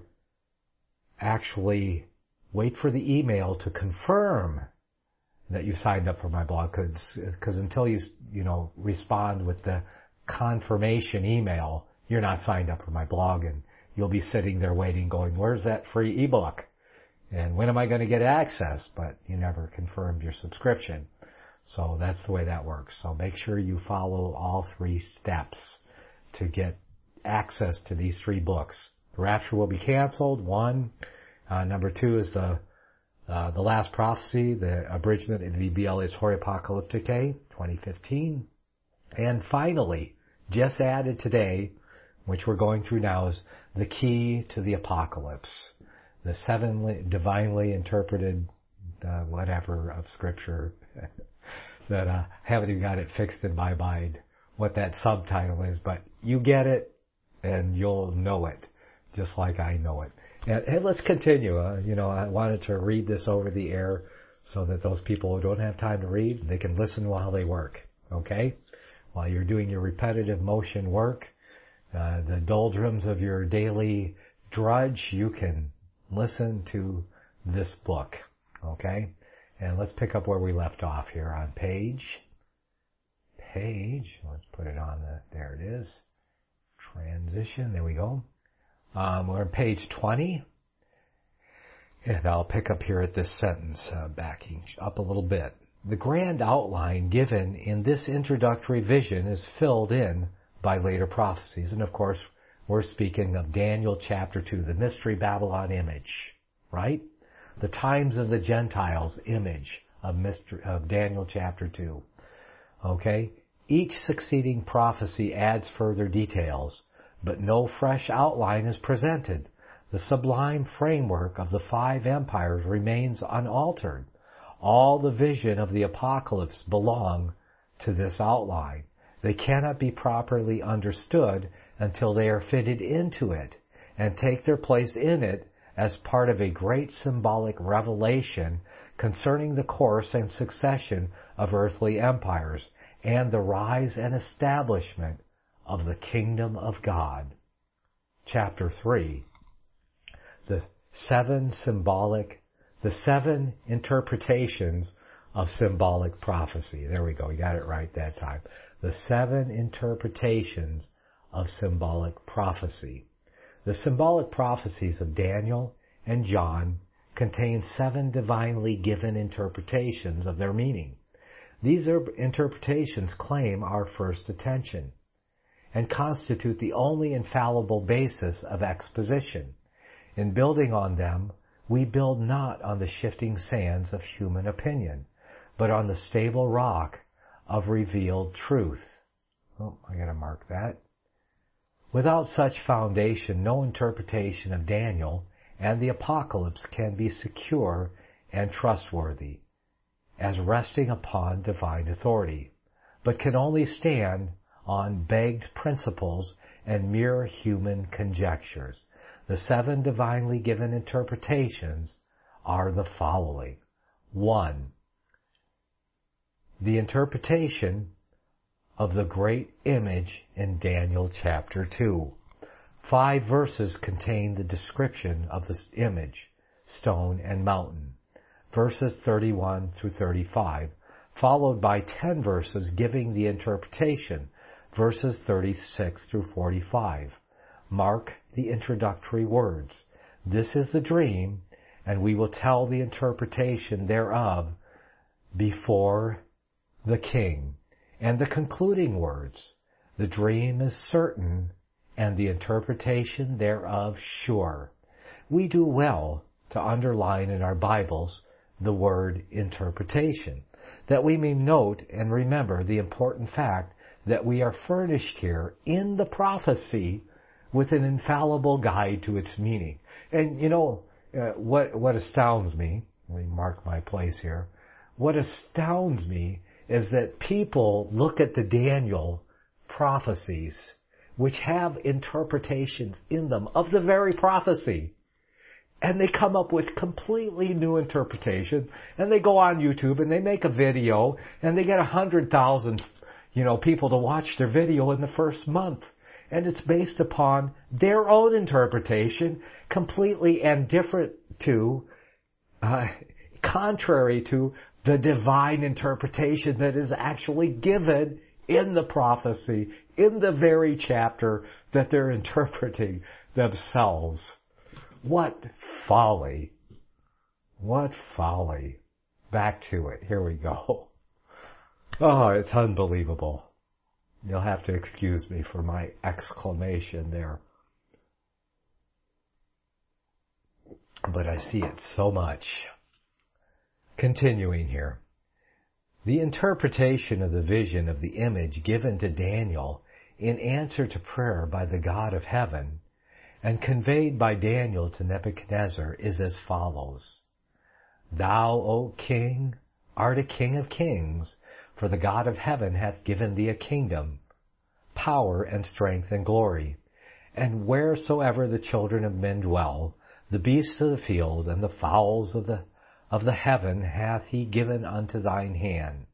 actually wait for the email to confirm that you signed up for my blog, because until you respond with the confirmation email, you're not signed up for my blog, and you'll be sitting there waiting, going, "Where's that free ebook? And when am I going to get access?" But you never confirmed your subscription. So that's the way that works. So make sure you follow all 3 steps to get access to these 3 books. The Rapture Will Be Canceled, 1. Number 2 is the Last Prophecy, the abridgment of E.V. Elliott's Horia Apocalypticae, 2015. And finally, just added today, which we're going through now, is The Key to the Apocalypse. The 7 divinely interpreted whatever of Scripture that I haven't even got it fixed in my mind what that subtitle is, but you get it and you'll know it just like I know it. And let's continue. I wanted to read this over the air so that those people who don't have time to read, they can listen while they work. Okay? While you're doing your repetitive motion work, the doldrums of your daily drudge, you can listen to this book. Okay? And let's pick up where we left off here on page. Let's put it on there it is. Transition. There we go. We're on page 20. And I'll pick up here at this sentence, backing up a little bit. The grand outline given in this introductory vision is filled in by later prophecies. And of course, we're speaking of Daniel chapter 2, the Mystery Babylon image, right? The times of the Gentiles image of Daniel chapter 2. Okay? Each succeeding prophecy adds further details, but no fresh outline is presented. The sublime framework of the 5 empires remains unaltered. All the vision of the apocalypse belong to this outline. They cannot be properly understood until they are fitted into it and take their place in it as part of a great symbolic revelation concerning the course and succession of earthly empires and the rise and establishment of the kingdom of God. Chapter 3. The 7 interpretations of symbolic prophecy. There we go. You got it right that time. The 7 interpretations of symbolic prophecy. The symbolic prophecies of Daniel and John contain 7 divinely given interpretations of their meaning. These interpretations claim our first attention and constitute the only infallible basis of exposition. In building on them, we build not on the shifting sands of human opinion, but on the stable rock of revealed truth. Oh, I gotta mark that. Without such foundation, no interpretation of Daniel and the apocalypse can be secure and trustworthy, as resting upon divine authority, but can only stand on begged principles and mere human conjectures. The 7 divinely given interpretations are the following. 1. The interpretation of the great image in Daniel chapter 2. 5 verses contain the description of this image, stone and mountain. Verses 31 through 35, followed by 10 verses giving the interpretation, verses 36 through 45. Mark the introductory words. This is the dream, and we will tell the interpretation thereof before the king. And the concluding words. The dream is certain, and the interpretation thereof sure. We do well to underline in our Bibles the word interpretation, that we may note and remember the important fact that we are furnished here in the prophecy with an infallible guide to its meaning. And what astounds me, let me mark my place here, what astounds me is that people look at the Daniel prophecies, which have interpretations in them of the very prophecy, and they come up with completely new interpretation, and they go on YouTube and they make a video, and they get 100,000, people to watch their video in the first month. And it's based upon their own interpretation, completely and different to, contrary to the divine interpretation that is actually given in the prophecy, in the very chapter that they're interpreting themselves. What folly. What folly. Back to it. Here we go. Oh, it's unbelievable. You'll have to excuse me for my exclamation there. But I see it so much. Continuing here. The interpretation of the vision of the image given to Daniel in answer to prayer by the God of heaven and conveyed by Daniel to Nebuchadnezzar is as follows. Thou, O King, art a King of kings, for the God of heaven hath given thee a kingdom, power and strength and glory. And wheresoever the children of men dwell, the beasts of the field and the fowls of the heaven hath he given into thine hand,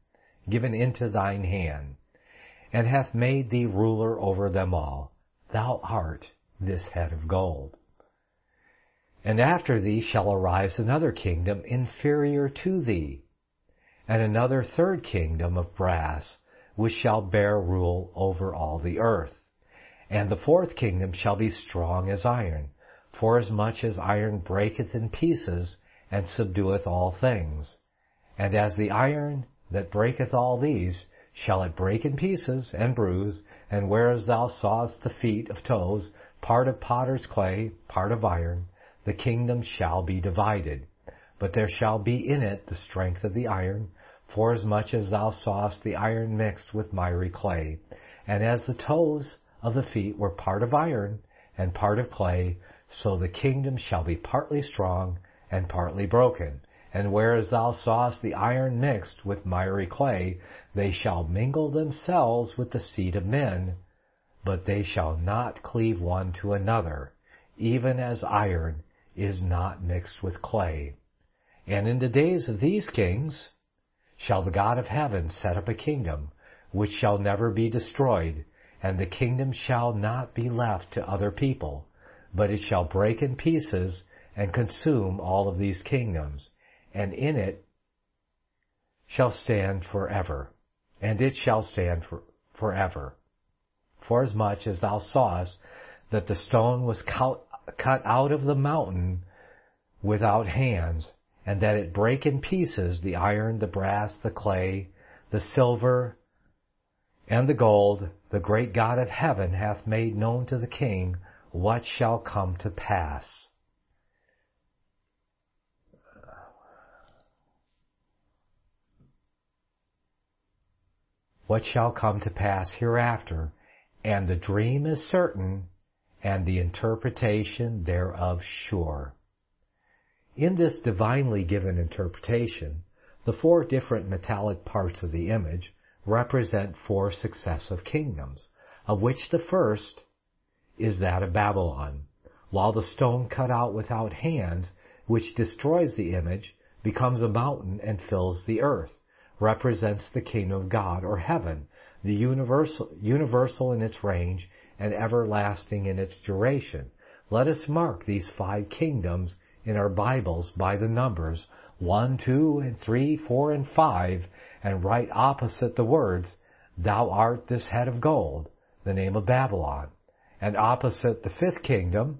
and hath made thee ruler over them all. Thou art this head of gold. And after thee shall arise another kingdom inferior to thee, and another third kingdom of brass, which shall bear rule over all the earth. And the fourth kingdom shall be strong as iron, forasmuch as iron breaketh in pieces, and subdueth all things. And as the iron that breaketh all these, shall it break in pieces, and bruise, and whereas thou sawest the feet of toes, part of potter's clay, part of iron, the kingdom shall be divided. But there shall be in it the strength of the iron, forasmuch as thou sawest the iron mixed with miry clay. And as the toes of the feet were part of iron, and part of clay, so the kingdom shall be partly strong, and partly broken. And whereas thou sawest the iron mixed with miry clay, they shall mingle themselves with the seed of men, but they shall not cleave one to another, even as iron is not mixed with clay. And in the days of these kings shall the God of heaven set up a kingdom, which shall never be destroyed, and the kingdom shall not be left to other people, but it shall break in pieces and consume all of these kingdoms, and in it shall stand forever, and it shall stand forever. Forasmuch as thou sawest that the stone was cut out of the mountain without hands, and that it brake in pieces the iron, the brass, the clay, the silver, and the gold, the great God of heaven hath made known to the king what shall come to pass. What shall come to pass hereafter, and the dream is certain, and the interpretation thereof sure. In this divinely given interpretation, the 4 different metallic parts of the image represent 4 successive kingdoms, of which the first is that of Babylon, while the stone cut out without hands, which destroys the image, becomes a mountain and fills the earth, represents the kingdom of God or heaven, the universal in its range and everlasting in its duration. Let us mark these 5 kingdoms in our Bibles by the numbers 1, 2, and 3, 4, and 5, and write opposite the words, "Thou art this head of gold," the name of Babylon, and opposite the 5th kingdom,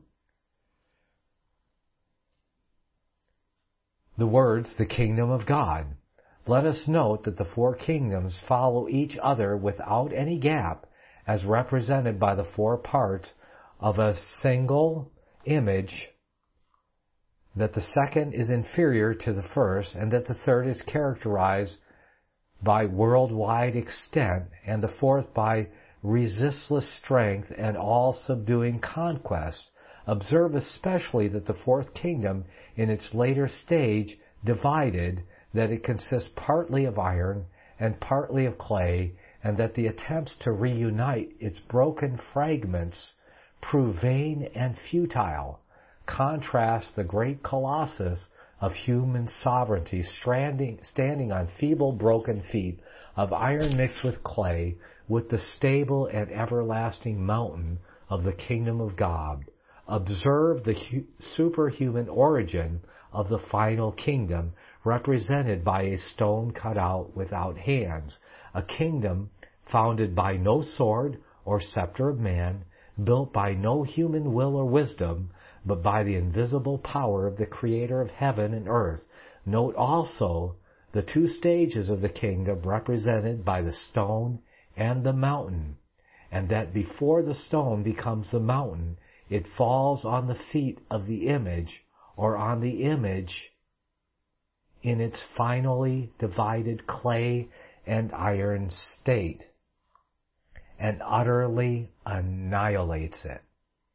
the words, "the kingdom of God." Let us note that the 4 kingdoms follow each other without any gap, as represented by the 4 parts of a single image, that the second is inferior to the first, and that the third is characterized by worldwide extent, and the fourth by resistless strength and all-subduing conquest. Observe especially that the 4th kingdom, in its later stage, divided, that it consists partly of iron and partly of clay, and that the attempts to reunite its broken fragments prove vain and futile. Contrast the great colossus of human sovereignty standing on feeble, broken feet of iron mixed with clay, with the stable and everlasting mountain of the kingdom of God. Observe the superhuman origin of the final kingdom, represented by a stone cut out without hands, a kingdom founded by no sword or scepter of man, built by no human will or wisdom, but by the invisible power of the Creator of heaven and earth. Note also the 2 stages of the kingdom represented by the stone and the mountain, and that before the stone becomes the mountain, it falls on the feet of the image, or on the image in its finally divided clay and iron state, and utterly annihilates it.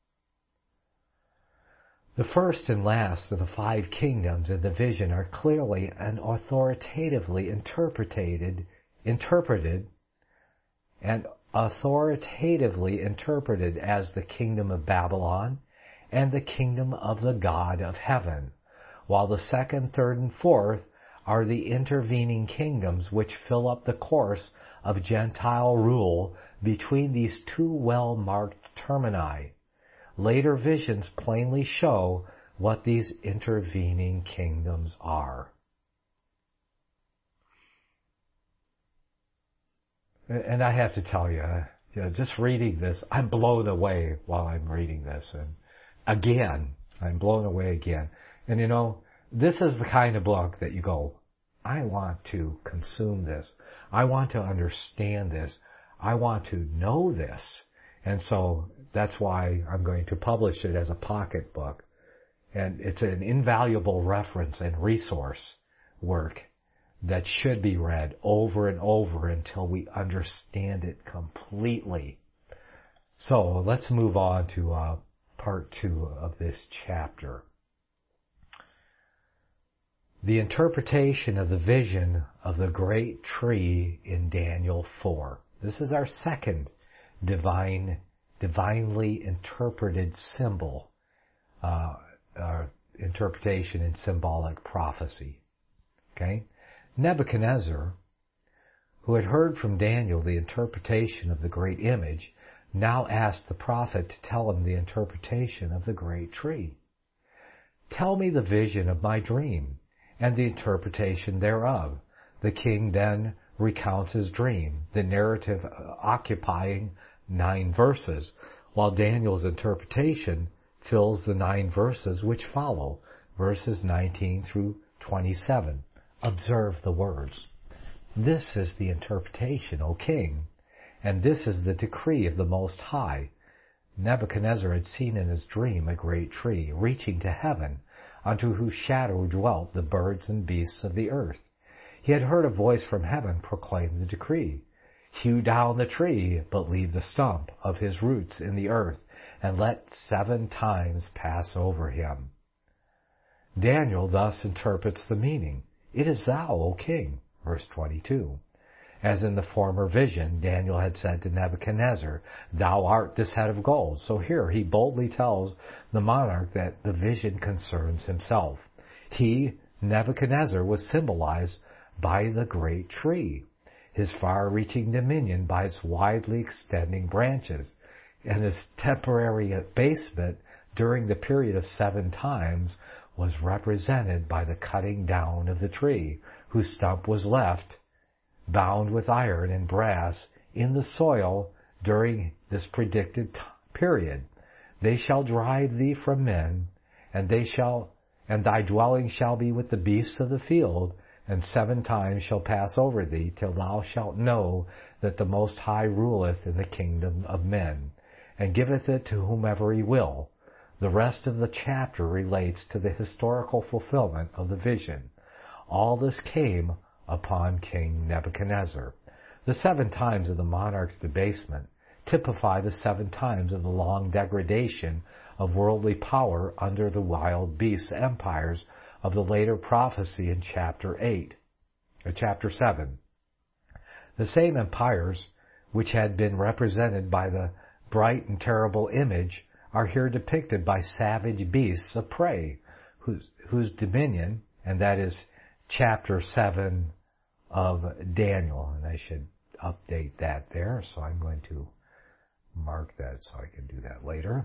The first and last of the 5 kingdoms in the vision are clearly and authoritatively interpreted as the kingdom of Babylon and the kingdom of the God of heaven, while the 2nd, 3rd, and 4th are the intervening kingdoms which fill up the course of Gentile rule between these 2 well-marked termini. Later visions plainly show what these intervening kingdoms are. And I have to tell you, just reading this, I'm blown away while I'm reading this. And again, I'm blown away again. And this is the kind of book that you go, I want to consume this. I want to understand this. I want to know this. And so that's why I'm going to publish it as a pocket book. And it's an invaluable reference and resource work that should be read over and over until we understand it completely. So let's move on to part 2 of this chapter. The interpretation of the vision of the great tree in Daniel 4. This is our second divinely interpreted symbol, interpretation in symbolic prophecy. Okay? Nebuchadnezzar, who had heard from Daniel the interpretation of the great image, now asked the prophet to tell him the interpretation of the great tree. "Tell me the vision of my dream and the interpretation thereof." The king then recounts his dream, the narrative occupying 9 verses, while Daniel's interpretation fills the 9 verses which follow, verses 19 through 27. Observe the words. "This is the interpretation, O king, and this is the decree of the Most High. Nebuchadnezzar had seen in his dream a great tree, reaching to heaven, unto whose shadow dwelt the birds and beasts of the earth. He had heard a voice from heaven proclaim the decree, Hew down the tree, but leave the stump of his roots in the earth, and let 7 times pass over him." Daniel thus interprets the meaning. "It is thou, O king," verse 22. As in the former vision, Daniel had said to Nebuchadnezzar, "Thou art this head of gold." So here he boldly tells the monarch that the vision concerns himself. He, Nebuchadnezzar, was symbolized by the great tree, his far-reaching dominion by its widely extending branches, and his temporary abasement during the period of 7 times was represented by the cutting down of the tree, whose stump was left bound with iron and brass in the soil during this predicted period. They shall drive thee from men, and thy dwelling shall be with the beasts of the field, and 7 times shall pass over thee, till thou shalt know that the Most High ruleth in the kingdom of men, and giveth it to whomever he will. The rest of the chapter relates to the historical fulfillment of the vision. All this came upon King Nebuchadnezzar. The 7 times of the monarch's debasement typify the 7 times of the long degradation of worldly power under the wild beast empires of the later prophecy in chapter 7. The same empires which had been represented by the bright and terrible image are here depicted by savage beasts of prey, whose dominion, and that is chapter 7 of Daniel, and I should update that there, so I'm going to mark that so I can do that later.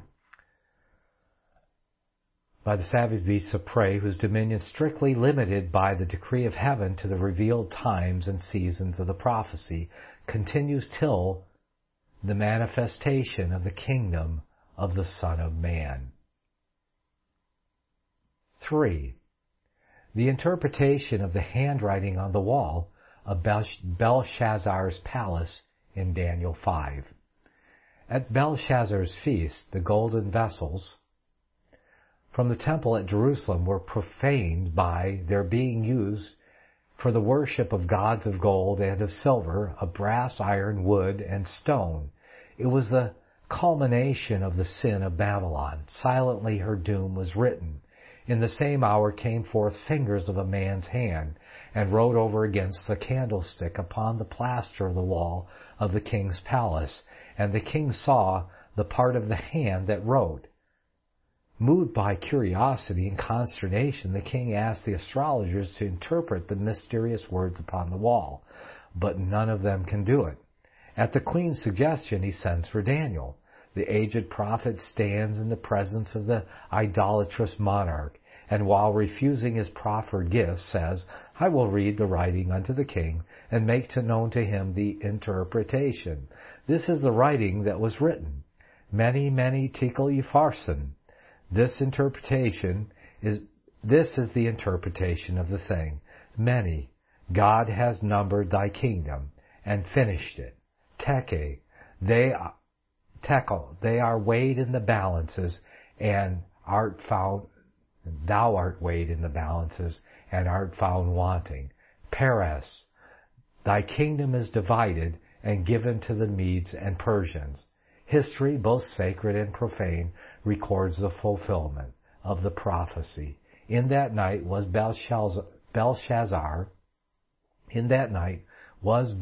By the savage beasts of prey, whose dominion strictly limited by the decree of heaven to the revealed times and seasons of the prophecy, continues till the manifestation of the kingdom of the Son of Man. 3. The interpretation of the handwriting on the wall of Belshazzar's palace in Daniel 5. At Belshazzar's feast, the golden vessels from the temple at Jerusalem were profaned by their being used for the worship of gods of gold and of silver, of brass, iron, wood, and stone. It was the culmination of the sin of Babylon. Silently her doom was written. In the same hour came forth fingers of a man's hand, and wrote over against the candlestick upon the plaster of the wall of the king's palace. And the king saw the part of the hand that wrote. Moved by curiosity and consternation, the king asked the astrologers to interpret the mysterious words upon the wall, but none of them can do it. At the queen's suggestion, he sends for Daniel. The aged prophet stands in the presence of the idolatrous monarch, and while refusing his proffered gifts, says, "I will read the writing unto the king, and make known to him the interpretation. This is the writing that was written. Many, many tekel upharsin. This is the interpretation of the thing. Many, God has numbered thy kingdom, and finished it. Tekel, they are weighed in the balances, and thou art weighed in the balances, and art found wanting. Peres, thy kingdom is divided and given to the Medes and Persians. History, both sacred and profane, records the fulfillment of the prophecy. In that night was Belshazzar. In that night was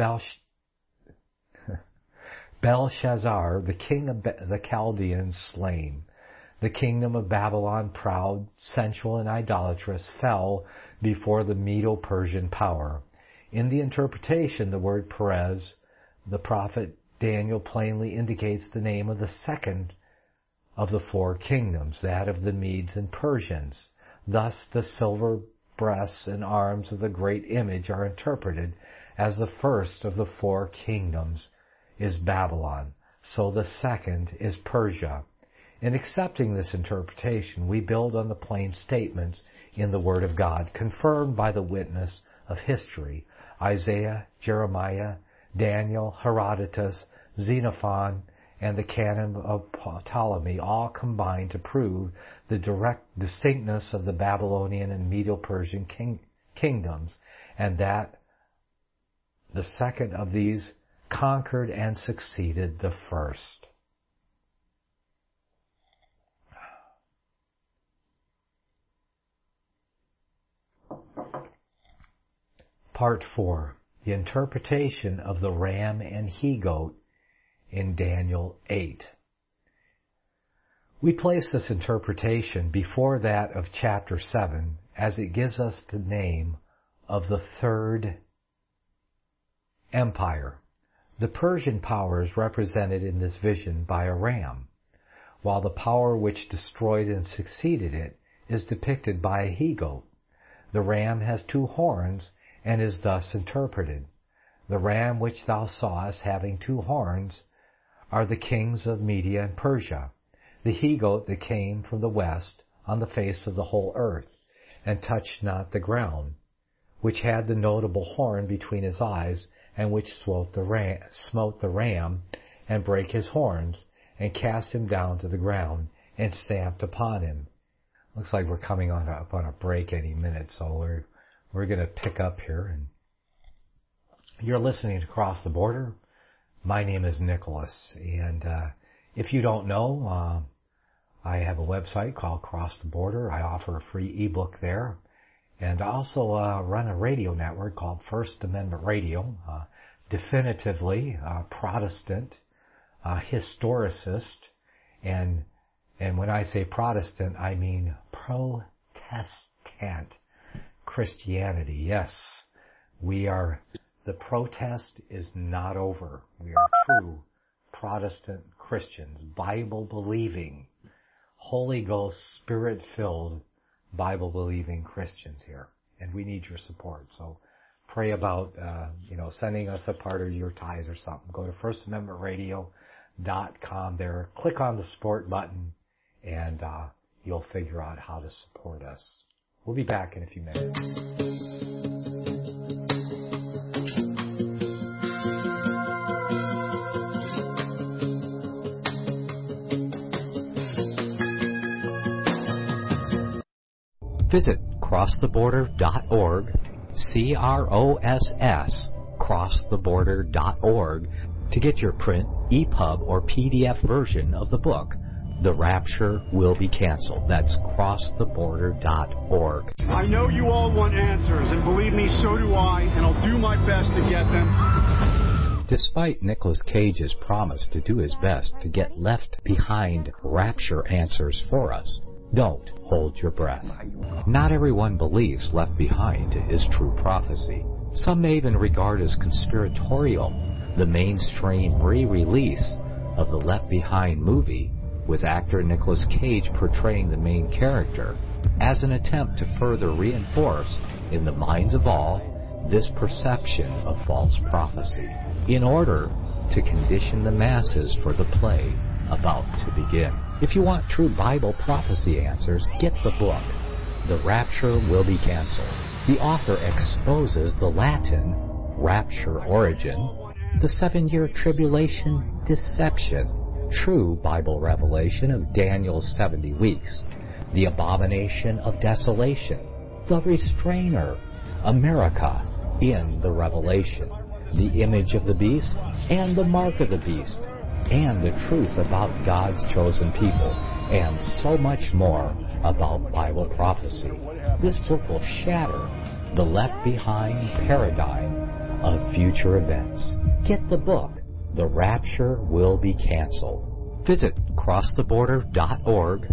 Belshazzar, the king of the Chaldeans, slain. The kingdom of Babylon, proud, sensual, and idolatrous, fell before the Medo-Persian power. In the interpretation, the word Peres, the prophet Daniel plainly indicates the name of the second of the 4 kingdoms, that of the Medes and Persians. Thus, the silver breasts and arms of the great image are interpreted as the first of the 4 kingdoms is Babylon, so the second is Persia. In accepting this interpretation, we build on the plain statements in the Word of God, confirmed by the witness of history. Isaiah, Jeremiah, Daniel, Herodotus, Xenophon, and the canon of Ptolemy all combine to prove the direct distinctness of the Babylonian and Medo-Persian kingdoms, and that the second of these conquered and succeeded the first. Part 4. the interpretation of the ram and he-goat in Daniel 8. We place this interpretation before that of chapter 7 as it gives us the name of the third empire. The Persian power is represented in this vision by a ram, while the power which destroyed and succeeded it is depicted by a he-goat. The ram has 2 horns and is thus interpreted. The ram which thou sawest having 2 horns are the kings of Media and Persia. The he-goat that came from the west on the face of the whole earth, and touched not the ground, which had the notable horn between his eyes, and which smote the ram, and brake his horns, and cast him down to the ground, and stamped upon him. Looks like we're coming up on a break any minute, so we're going to pick up here. And you're listening to Cross the Border. My name is Nicholas, and if you don't know, I have a website called Cross the Border. I offer a free ebook there. And I also run a radio network called First Amendment Radio, definitively Protestant, historicist, and when I say Protestant, I mean Protestant Christianity. Yes, the protest is not over. We are true Protestant Christians, Bible-believing, Holy Ghost, Spirit-filled, Bible-believing Christians here, and we need your support. So pray about, sending us a part of your tithes or something. Go to firstamendmentradio.com there, click on the support button, and you'll figure out how to support us. We'll be back in a few minutes. Visit crosstheborder.org, C-R-O-S-S, crosstheborder.org, to get your print, EPUB, or PDF version of the book, The Rapture Will Be Canceled. That's crosstheborder.org. I know you all want answers, and believe me, so do I, and I'll do my best to get them. Despite Nicolas Cage's promise to do his best to get left behind rapture answers for us, don't hold your breath. Not everyone believes Left Behind is true prophecy. Some may even regard as conspiratorial the mainstream re-release of the Left Behind movie with actor Nicolas Cage portraying the main character as an attempt to further reinforce in the minds of all this perception of false prophecy in order to condition the masses for the play about to begin. If you want true Bible prophecy answers, get the book, The Rapture Will Be Canceled. The author exposes the Latin rapture origin, the 7-year tribulation deception, true Bible revelation of Daniel's 70 weeks, the abomination of desolation, the restrainer, America in the Revelation, the image of the beast and the mark of the beast, and the truth about God's chosen people, and so much more about Bible prophecy. This book will shatter the Left Behind paradigm of future events. Get the book, The Rapture Will Be Canceled. Visit crosstheborder.org,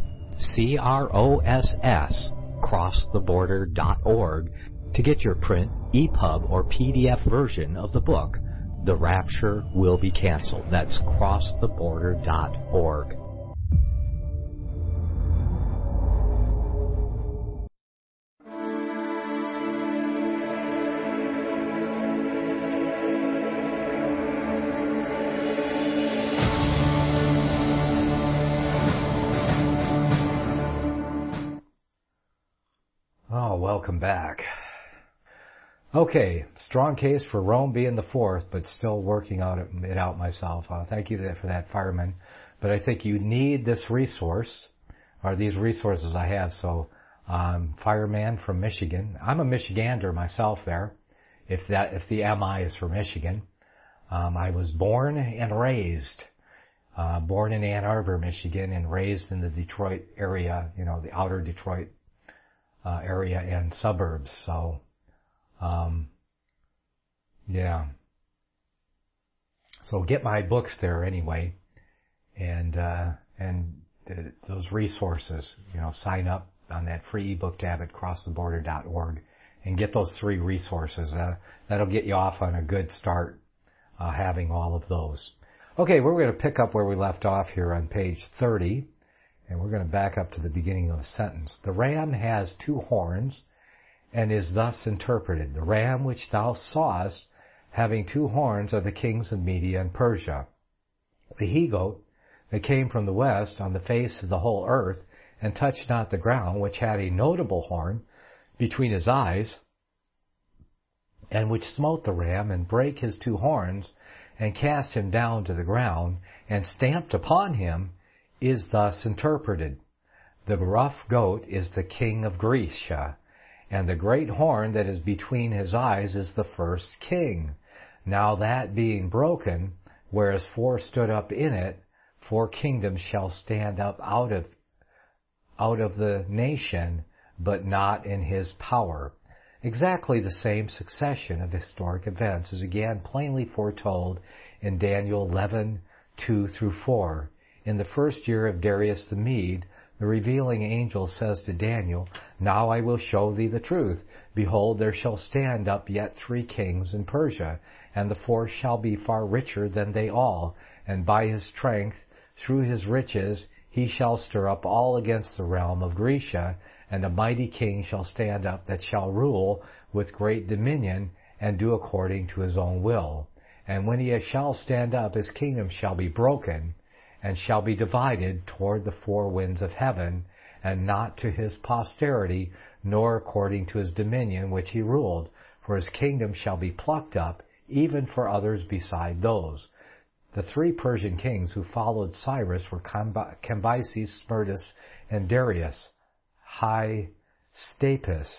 C-R-O-S-S, crosstheborder.org, to get your print, EPUB, or PDF version of the book, The Rapture Will Be Canceled. That's crosstheborder.org. Oh, welcome back. Okay, strong case for Rome being the fourth, but still working it out myself. Thank you for that, fireman. But I think you need this resource, or these resources I have. So, fireman from Michigan. I'm a Michigander myself there, if the MI is for Michigan. I was born and raised, born in Ann Arbor, Michigan, and raised in the Detroit area, the outer Detroit area and suburbs. So, Yeah. So get my books there anyway, and those resources. Sign up on that free ebook tab at crosstheborder.org and get those 3 resources. That'll get you off on a good start, having all of those. Okay, we're going to pick up where we left off here on page 30, and we're going to back up to the beginning of the sentence. The ram has 2 horns, and is thus interpreted. The ram which thou sawest, having 2 horns, are the kings of Media and Persia. The he-goat that came from the west on the face of the whole earth, and touched not the ground, which had a notable horn between his eyes, and which smote the ram, and brake his 2 horns, and cast him down to the ground, and stamped upon him, is thus interpreted. The rough goat is the king of Grecia, and the great horn that is between his eyes is the first king. Now that being broken, whereas 4 stood up in it, 4 kingdoms shall stand up out of the nation, but not in his power. Exactly the same succession of historic events is again plainly foretold in Daniel 11:2-4. In the first year of Darius the Mede, the revealing angel says to Daniel, Now I will show thee the truth. Behold, there shall stand up yet 3 kings in Persia, and the 4th shall be far richer than they all, and by his strength, through his riches, he shall stir up all against the realm of Grecia, and a mighty king shall stand up that shall rule with great dominion, and do according to his own will. And when he shall stand up, his kingdom shall be broken, and shall be divided toward the 4 winds of heaven, and not to his posterity, nor according to his dominion which he ruled. For his kingdom shall be plucked up, even for others beside those. The 3 Persian kings who followed Cyrus were Cambyses, Smerdis, and Darius, Hystaspes,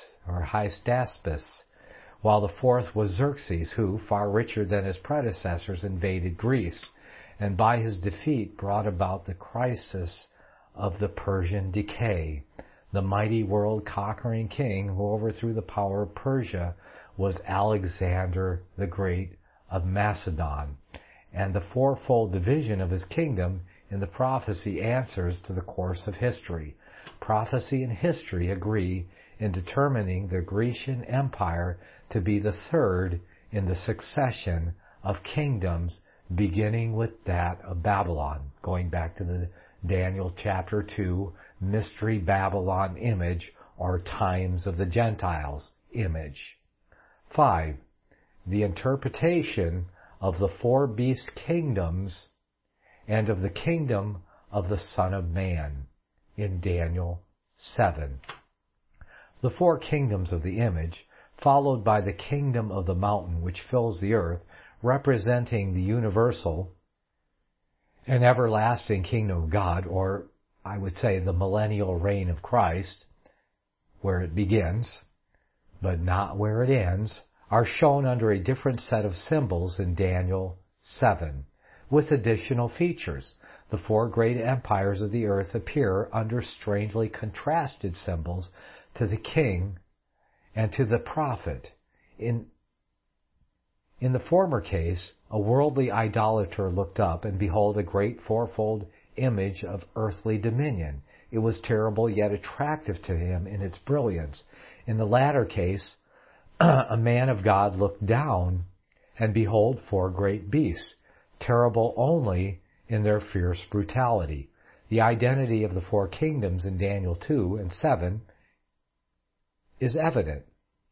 while the 4th was Xerxes, who, far richer than his predecessors, invaded Greece, and by his defeat brought about the crisis of the Persian decay. The mighty world-conquering king who overthrew the power of Persia was Alexander the Great of Macedon, and the 4-fold division of his kingdom in the prophecy answers to the course of history. Prophecy and history agree in determining the Grecian Empire to be the 3rd in the succession of kingdoms, beginning with that of Babylon, going back to the Daniel chapter 2 Mystery Babylon image, or Times of the Gentiles image. 5. The interpretation of the 4 beast kingdoms and of the kingdom of the Son of Man in Daniel 7. The 4 kingdoms of the image, followed by the kingdom of the mountain which fills the earth, representing the universal and everlasting kingdom of God, or I would say the millennial reign of Christ, where it begins, but not where it ends, are shown under a different set of symbols in Daniel 7, with additional features. The 4 great empires of the earth appear under strangely contrasted symbols to the king and to the prophet. In the former case, a worldly idolater looked up, and behold, a great 4-fold image of earthly dominion. It was terrible yet attractive to him in its brilliance. In the latter case, a man of God looked down, and behold, 4 great beasts, terrible only in their fierce brutality. The identity of the 4 kingdoms in Daniel 2 and 7 is evident.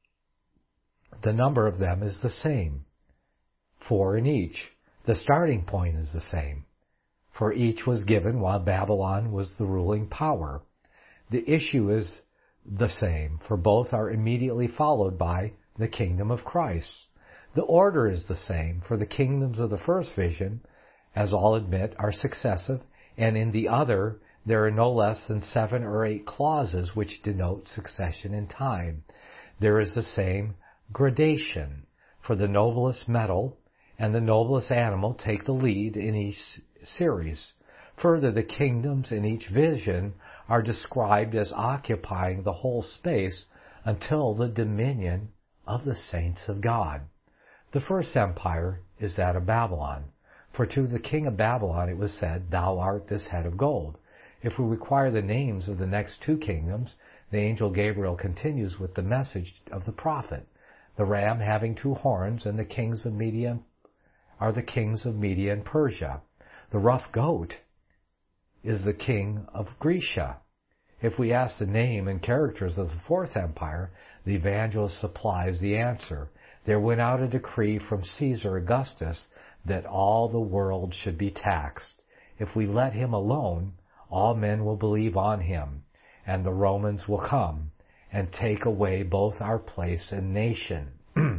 The number of them is the same, 4 in each. The starting point is the same, for each was given while Babylon was the ruling power. The issue is the same, for both are immediately followed by the kingdom of Christ. The order is the same, for the kingdoms of the first vision, as all admit, are successive, and in the other there are no less than 7 or 8 clauses which denote succession in time. There is the same gradation, for the noblest metal and the noblest animal take the lead in each series. Further, the kingdoms in each vision are described as occupying the whole space until the dominion of the saints of God. The first empire is that of Babylon. For to the king of Babylon it was said, Thou art this head of gold. If we require the names of the next two kingdoms, the angel Gabriel continues with the message of the prophet. The ram having two horns, and the kings of Media are the kings of Media and Persia. The rough goat is the king of Grecia. If we ask the name and characters of the fourth empire, the evangelist supplies the answer. There went out a decree from Caesar Augustus that all the world should be taxed. If we let him alone, all men will believe on him, and the Romans will come and take away both our place and nation.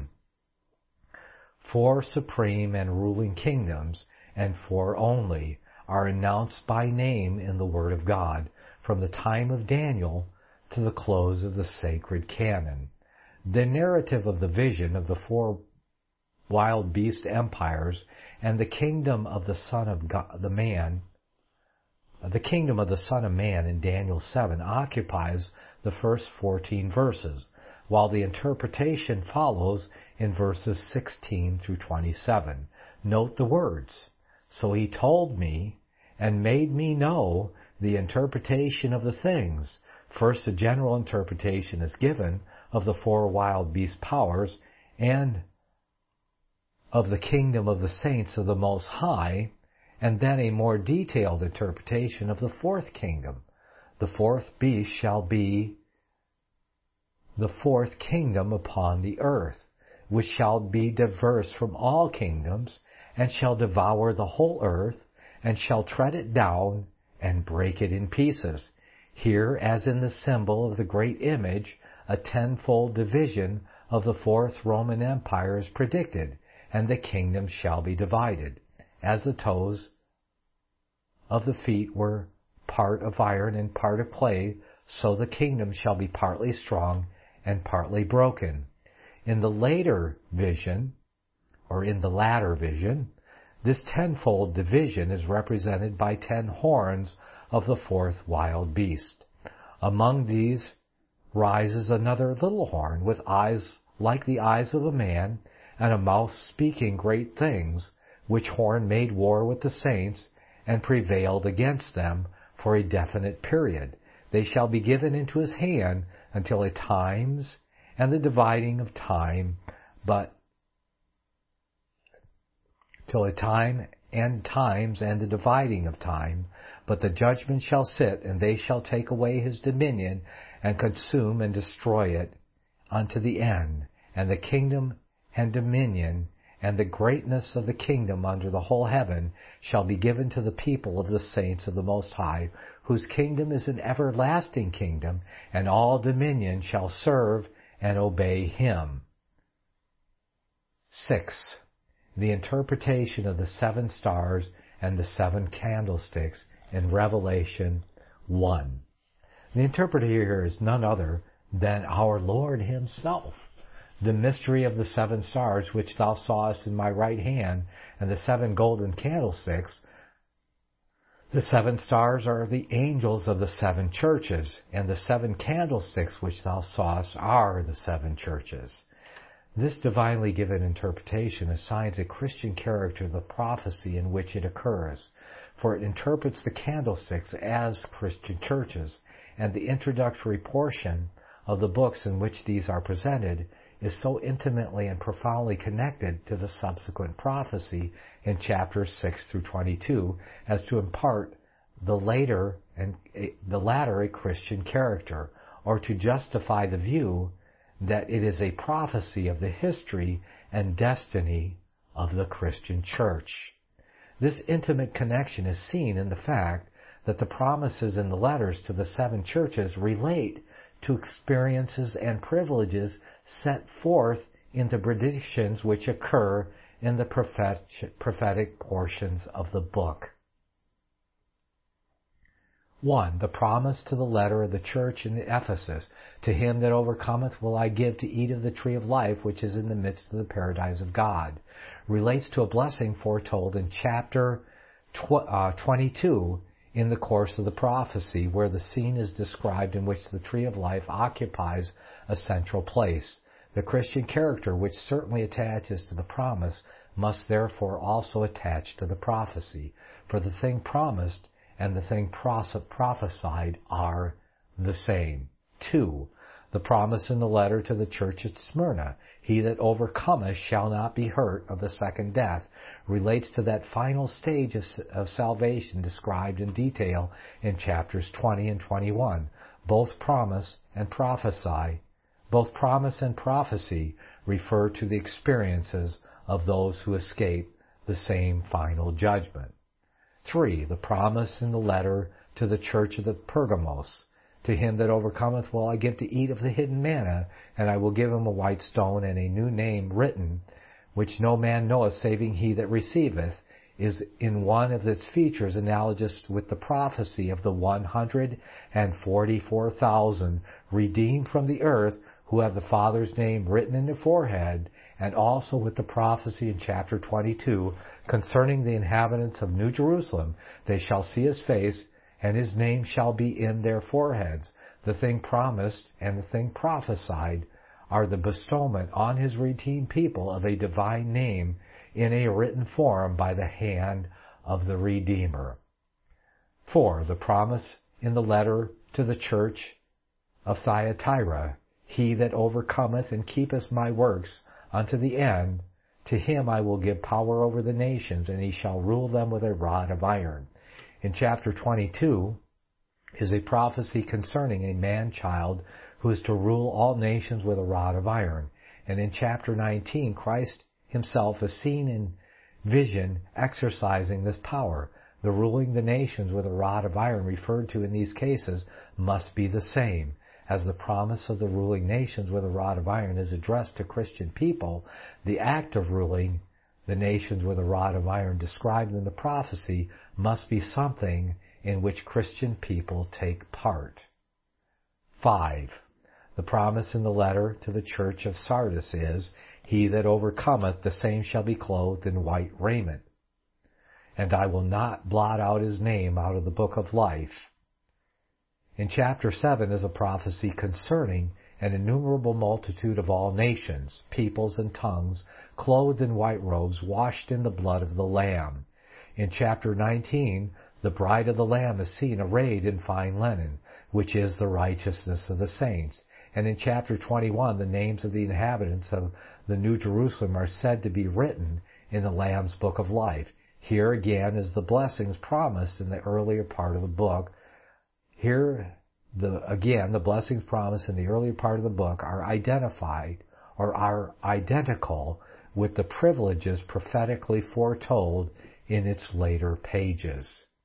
4 supreme and ruling kingdoms, and 4 only, are announced by name in the Word of God, from the time of Daniel to the close of the sacred canon. The narrative of the vision of the 4 wild beast empires and the kingdom of the Son of God, the kingdom of the Son of Man in Daniel 7 occupies the first 14 verses, while the interpretation follows in verses 16 through 27. Note the words, So he told me and made me know the interpretation of the things. First, a general interpretation is given of the 4 wild beast powers and of the kingdom of the saints of the Most High, and then a more detailed interpretation of the 4th kingdom. The 4th beast shall be the 4th kingdom upon the earth, which shall be diverse from all kingdoms, and shall devour the whole earth, and shall tread it down, and break it in pieces. Here, as in the symbol of the great image, a 10-fold division of the 4th Roman Empire is predicted, and the kingdom shall be divided. As the toes of the feet were part of iron and part of clay, so the kingdom shall be partly strong and partly broken. In the latter vision, this 10-fold division is represented by 10 horns of the 4th wild beast. Among these rises another little horn with eyes like the eyes of a man, and a mouth speaking great things, which horn made war with the saints and prevailed against them for a definite period. They shall be given into his hand until a times and the dividing of time, but the judgment shall sit, and they shall take away his dominion and consume and destroy it unto the end. And the kingdom and dominion and the greatness of the kingdom under the whole heaven shall be given to the people of the saints of the Most High, whose kingdom is an everlasting kingdom, and all dominion shall serve and obey him. 6. The interpretation of the 7 stars and the 7 candlesticks in Revelation 1. The interpreter here is none other than our Lord himself. The mystery of the 7 stars which thou sawest in my right hand, and the 7 golden candlesticks. The 7 stars are the angels of the 7 churches, and the 7 candlesticks which thou sawest are the 7 churches. This divinely given interpretation assigns a Christian character to the prophecy in which it occurs, for it interprets the candlesticks as Christian churches, and the introductory portion of the books in which these are presented is so intimately and profoundly connected to the subsequent prophecy in chapters 6 through 22 as to impart the latter a Christian character, or to justify the view that it is a prophecy of the history and destiny of the Christian church. This intimate connection is seen in the fact that the promises in the letters to the 7 churches relate to experiences and privileges set forth in the predictions which occur in the prophetic portions of the book. 1. The promise to the letter of the church in Ephesus. To him that overcometh will I give to eat of the tree of life which is in the midst of the paradise of God. Relates to a blessing foretold in chapter 22 in the course of the prophecy, where the scene is described in which the tree of life occupies a central place. The Christian character, which certainly attaches to the promise, must therefore also attach to the prophecy. For the thing promised and the thing prophesied are the same. 2. The promise in the letter to the church at Smyrna, he that overcometh shall not be hurt of the second death, relates to that final stage of salvation described in detail in chapters 20 and 21. Both promise and prophecy refer to the experiences of those who escape the same final judgment. 3. The promise in the letter to the church of the Pergamos, to him that overcometh will I give to eat of the hidden manna, and I will give him a white stone and a new name written, which no man knoweth saving he that receiveth, is in one of its features analogous with the prophecy of the 144,000 redeemed from the earth who have the Father's name written in their forehead, and also with the prophecy in chapter 22 concerning the inhabitants of New Jerusalem. They shall see his face, and his name shall be in their foreheads. The thing promised and the thing prophesied are the bestowment on his redeemed people of a divine name in a written form by the hand of the Redeemer. 4. The promise in the letter to the church of Thyatira, he that overcometh and keepeth my works unto the end, to him I will give power over the nations, and he shall rule them with a rod of iron. In chapter 22 is a prophecy concerning a man-child who is to rule all nations with a rod of iron. And in chapter 19, Christ himself is seen in vision exercising this power. The ruling the nations with a rod of iron referred to in these cases must be the same. As the promise of the ruling nations with a rod of iron is addressed to Christian people, the act of ruling the nations with a rod of iron described in the prophecy must be something in which Christian people take part. 5. The promise in the letter to the church of Sardis is, he that overcometh, the same shall be clothed in white raiment, and I will not blot out his name out of the book of life. In chapter 7 is a prophecy concerning an innumerable multitude of all nations, peoples, and tongues, clothed in white robes, washed in the blood of the Lamb. In chapter 19, the bride of the Lamb is seen arrayed in fine linen, which is the righteousness of the saints. And in chapter 21, the names of the inhabitants of the New Jerusalem are said to be written in the Lamb's book of life. Here again is the blessings promised in the earlier part of the book. Here, the blessings promised in the earlier part of the book are identified or are identical with the privileges prophetically foretold in its later pages.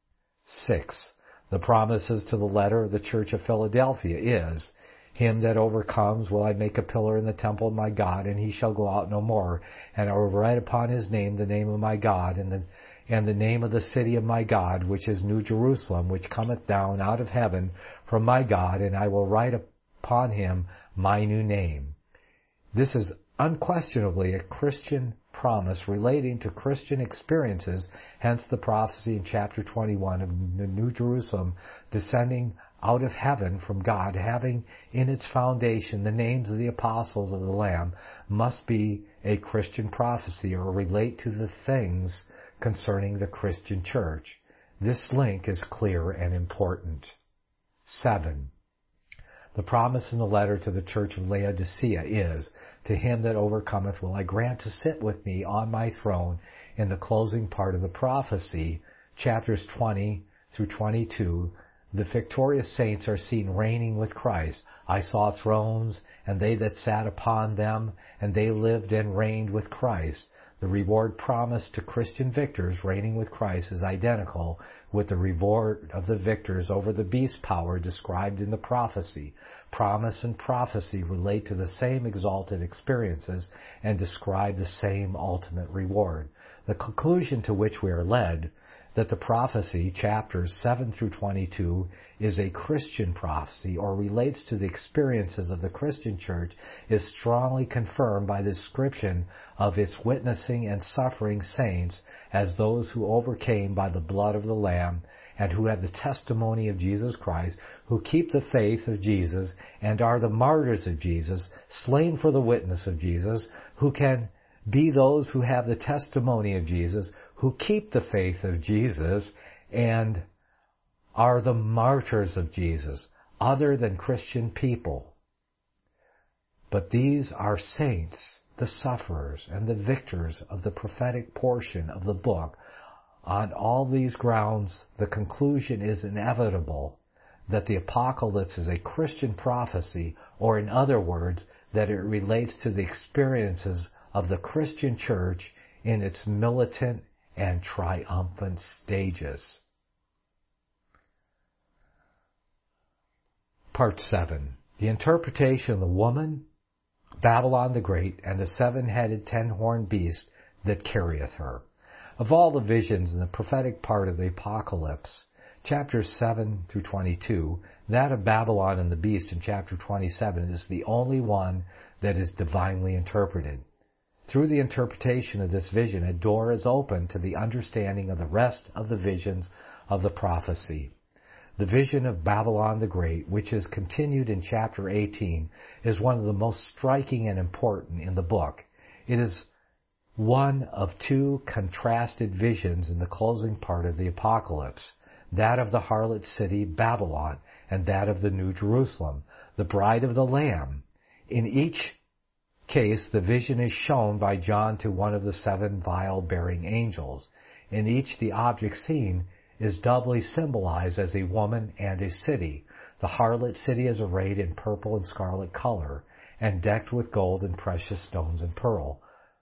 6. The promises to the letter of the church of Philadelphia is, him that overcomes will I make a pillar in the temple of my God, and he shall go out no more. And I will write upon his name the name of my God, and the name of the city of my God, which is New Jerusalem, which cometh down out of heaven from my God, and I will write upon him my new name. This is unquestionably a Christian promise relating to Christian experiences, hence the prophecy in chapter 21 of the New Jerusalem descending out of heaven from God, having in its foundation the names of the apostles of the Lamb, must be a Christian prophecy or relate to the things concerning the Christian church. This link is clear and important. 7. The promise in the letter to the church of Laodicea is, to him that overcometh will I grant to sit with me on my throne. In the closing part of the prophecy, chapters 20 through 22, the victorious saints are seen reigning with Christ. I saw thrones, and they that sat upon them, and they lived and reigned with Christ. The reward promised to Christian victors reigning with Christ is identical with the reward of the victors over the beast power described in the prophecy. Promise and prophecy relate to the same exalted experiences and describe the same ultimate reward. The conclusion to which we are led, that the prophecy, chapters 7 through 22, is a Christian prophecy or relates to the experiences of the Christian church, is strongly confirmed by the description of its witnessing and suffering saints as those who overcame by the blood of the Lamb and who have the testimony of Jesus Christ, who keep the faith of Jesus, and are the martyrs of Jesus, slain for the witness of Jesus, who can be those who have the testimony of Jesus, who keep the faith of Jesus, and are the martyrs of Jesus, other than Christian people. But these are saints, the sufferers, and the victors of the prophetic portion of the book. On all these grounds, the conclusion is inevitable that the apocalypse is a Christian prophecy, or in other words, that it relates to the experiences of the Christian church in its militant and triumphant stages. Part 7. The interpretation of the woman, Babylon the Great, and the seven-headed, ten-horned beast that carrieth her. Of all the visions in the prophetic part of the Apocalypse, chapters 7 through 22, that of Babylon and the beast in chapter 27 is the only one that is divinely interpreted. Through the interpretation of this vision, a door is opened to the understanding of the rest of the visions of the prophecy. The vision of Babylon the Great, which is continued in chapter 18, is one of the most striking and important in the book. It is one of two contrasted visions in the closing part of the Apocalypse, that of the harlot city Babylon and that of the New Jerusalem, the bride of the Lamb. In each case, the vision is shown by John to one of the seven vial-bearing angels. In each, the object seen is doubly symbolized as a woman and a city. The harlot city is arrayed in purple and scarlet color and decked with gold and precious stones and pearls,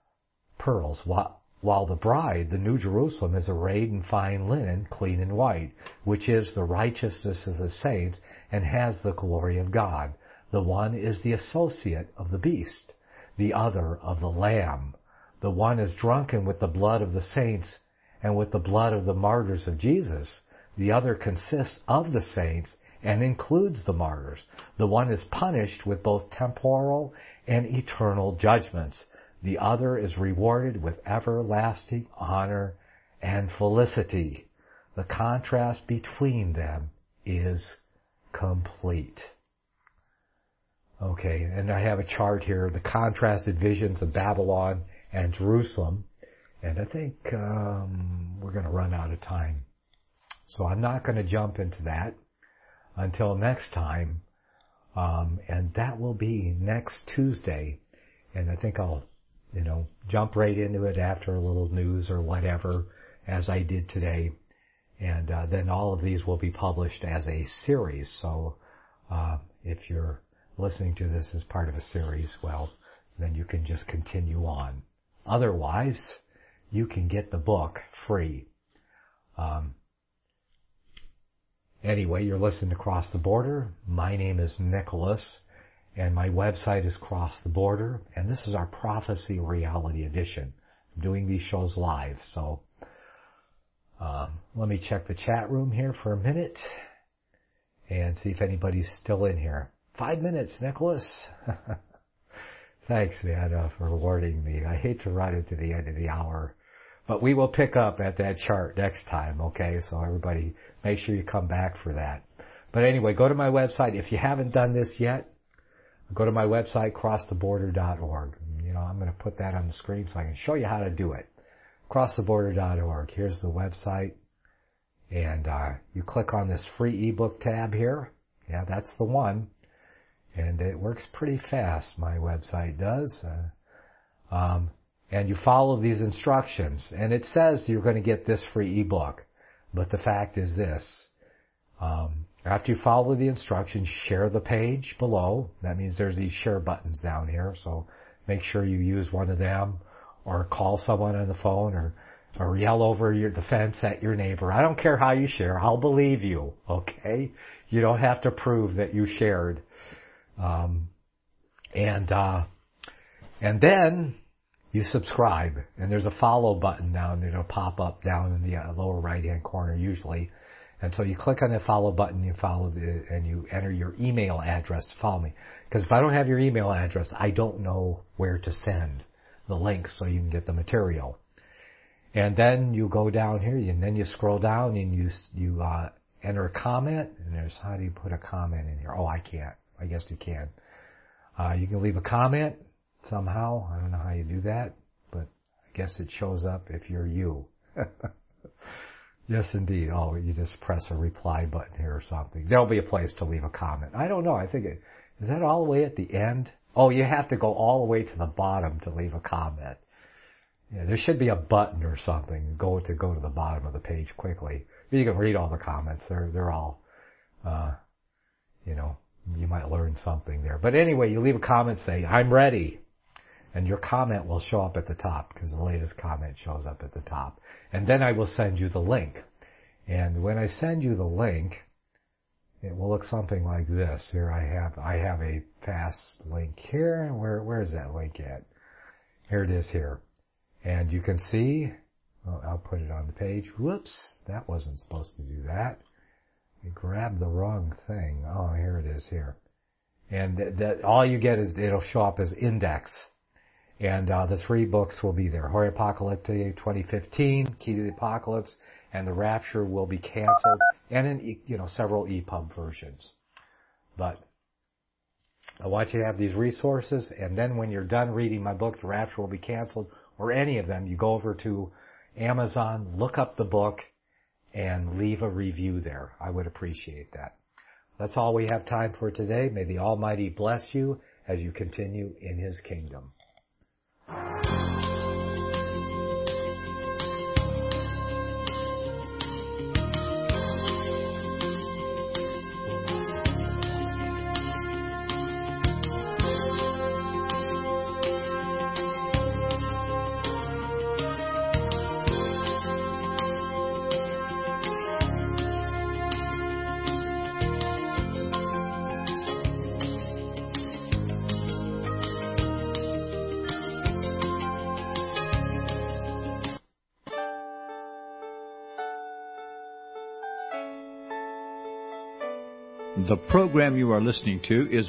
while the bride, the New Jerusalem, is arrayed in fine linen, clean and white, which is the righteousness of the saints and has the glory of God. The one is the associate of the beast, the other of the Lamb. The one is drunken with the blood of the saints and with the blood of the martyrs of Jesus. The other consists of the saints and includes the martyrs. The one is punished with both temporal and eternal judgments. The other is rewarded with everlasting honor and felicity. The contrast between them is complete. Okay, and I have a chart here, the contrasted visions of Babylon and Jerusalem. And I think we're going to run out of time. So I'm not going to jump into that until next time. And that will be next Tuesday. And I think I'll, jump right into it after a little news or whatever, as I did today. And then all of these will be published as a series. So if you're listening to this as part of a series, well, then you can just continue on. Otherwise, you can get the book free. Anyway, you're listening to Cross the Border. My name is Nicholas, and my website is Cross the Border, and this is our Prophecy Reality Edition. I'm doing these shows live, so let me check the chat room here for a minute and see if anybody's still in here. 5 minutes, Nicholas. Thanks, man, for rewarding me. I hate to run it to the end of the hour. But we will pick up at that chart next time, okay? So everybody, make sure you come back for that. But anyway, go to my website. If you haven't done this yet, go to my website, crosstheborder.org. I'm going to put that on the screen so I can show you how to do it. Crosstheborder.org. Here's the website. And you click on this free ebook tab here. Yeah, that's the one. And it works pretty fast, my website does. And you follow these instructions. And it says you're going to get this free ebook. But the fact is this. After you follow the instructions, share the page below. That means there's these share buttons down here. So make sure you use one of them. Or call someone on the phone. Or yell over the fence at your neighbor. I don't care how you share. I'll believe you. Okay? You don't have to prove that you shared. And then you subscribe, and there's a follow button down. It'll pop up down in the lower right-hand corner usually. And so you click on the follow button, you follow and you enter your email address to follow me. Because if I don't have your email address, I don't know where to send the link so you can get the material. And then you go down here, and then you scroll down, and you enter a comment, and there's, how do you put a comment in here? Oh, I can't. I guess you can. You can leave a comment somehow. I don't know how you do that, but I guess it shows up if you're you. Yes, indeed. Oh, you just press a reply button here or something. There'll be a place to leave a comment. I don't know. I think is that all the way at the end? Oh, you have to go all the way to the bottom to leave a comment. Yeah, there should be a button or something go to the bottom of the page quickly. You can read all the comments. They're all, you might learn something there. But anyway, you leave a comment, say, I'm ready. And your comment will show up at the top because the latest comment shows up at the top. And then I will send you the link. And when I send you the link, it will look something like this. Here I have a fast link here. And where is that link at? Here it is here. And you can see, I'll put it on the page. Whoops, that wasn't supposed to do that. I grabbed the wrong thing. Oh, here it is here. And that all you get is it'll show up as index. And the 3 books will be there. Hori Apocalyptic 2015, Key to the Apocalypse, and The Rapture will be canceled, and in several EPUB versions. But I want you to have these resources, and then when you're done reading my book, The Rapture will be canceled, or any of them, you go over to Amazon, look up the book, and leave a review there. I would appreciate that. That's all we have time for today. May the Almighty bless you as you continue in His kingdom. The program you are listening to is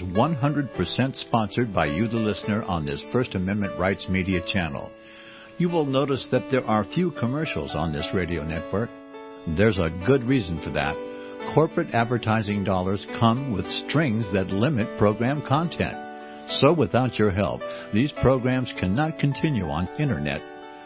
100% sponsored by you, the listener, on this First Amendment Rights Media channel. You will notice that there are few commercials on this radio network. There's a good reason for that. Corporate advertising dollars come with strings that limit program content. So without your help, these programs cannot continue on Internet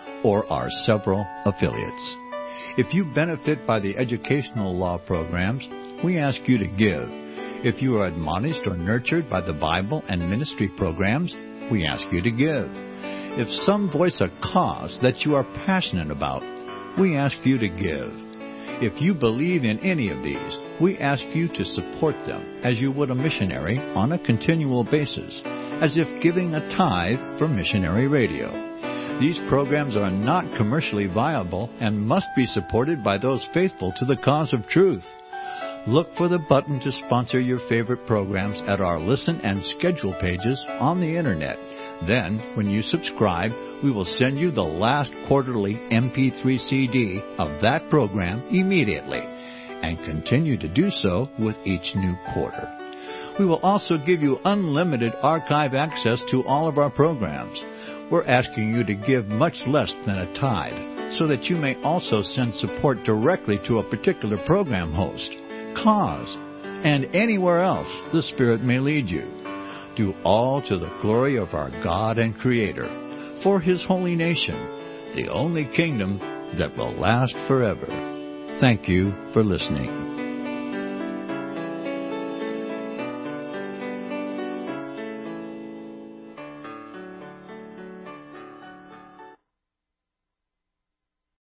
or our several affiliates. If you benefit by the educational law programs, we ask you to give. If you are admonished or nurtured by the Bible and ministry programs, we ask you to give. If some voice a cause that you are passionate about, we ask you to give. If you believe in any of these, we ask you to support them as you would a missionary on a continual basis, as if giving a tithe for missionary radio. These programs are not commercially viable and must be supported by those faithful to the cause of truth. Look for the button to sponsor your favorite programs at our listen and schedule pages on the Internet. Then, when you subscribe, we will send you the last quarterly MP3 CD of that program immediately, and continue to do so with each new quarter. We will also give you unlimited archive access to all of our programs. We're asking you to give much less than a tithe, so that you may also send support directly to a particular program host, cause, and anywhere else the Spirit may lead you. Do all to the glory of our God and Creator, for His holy nation, the only kingdom that will last forever. Thank you for listening.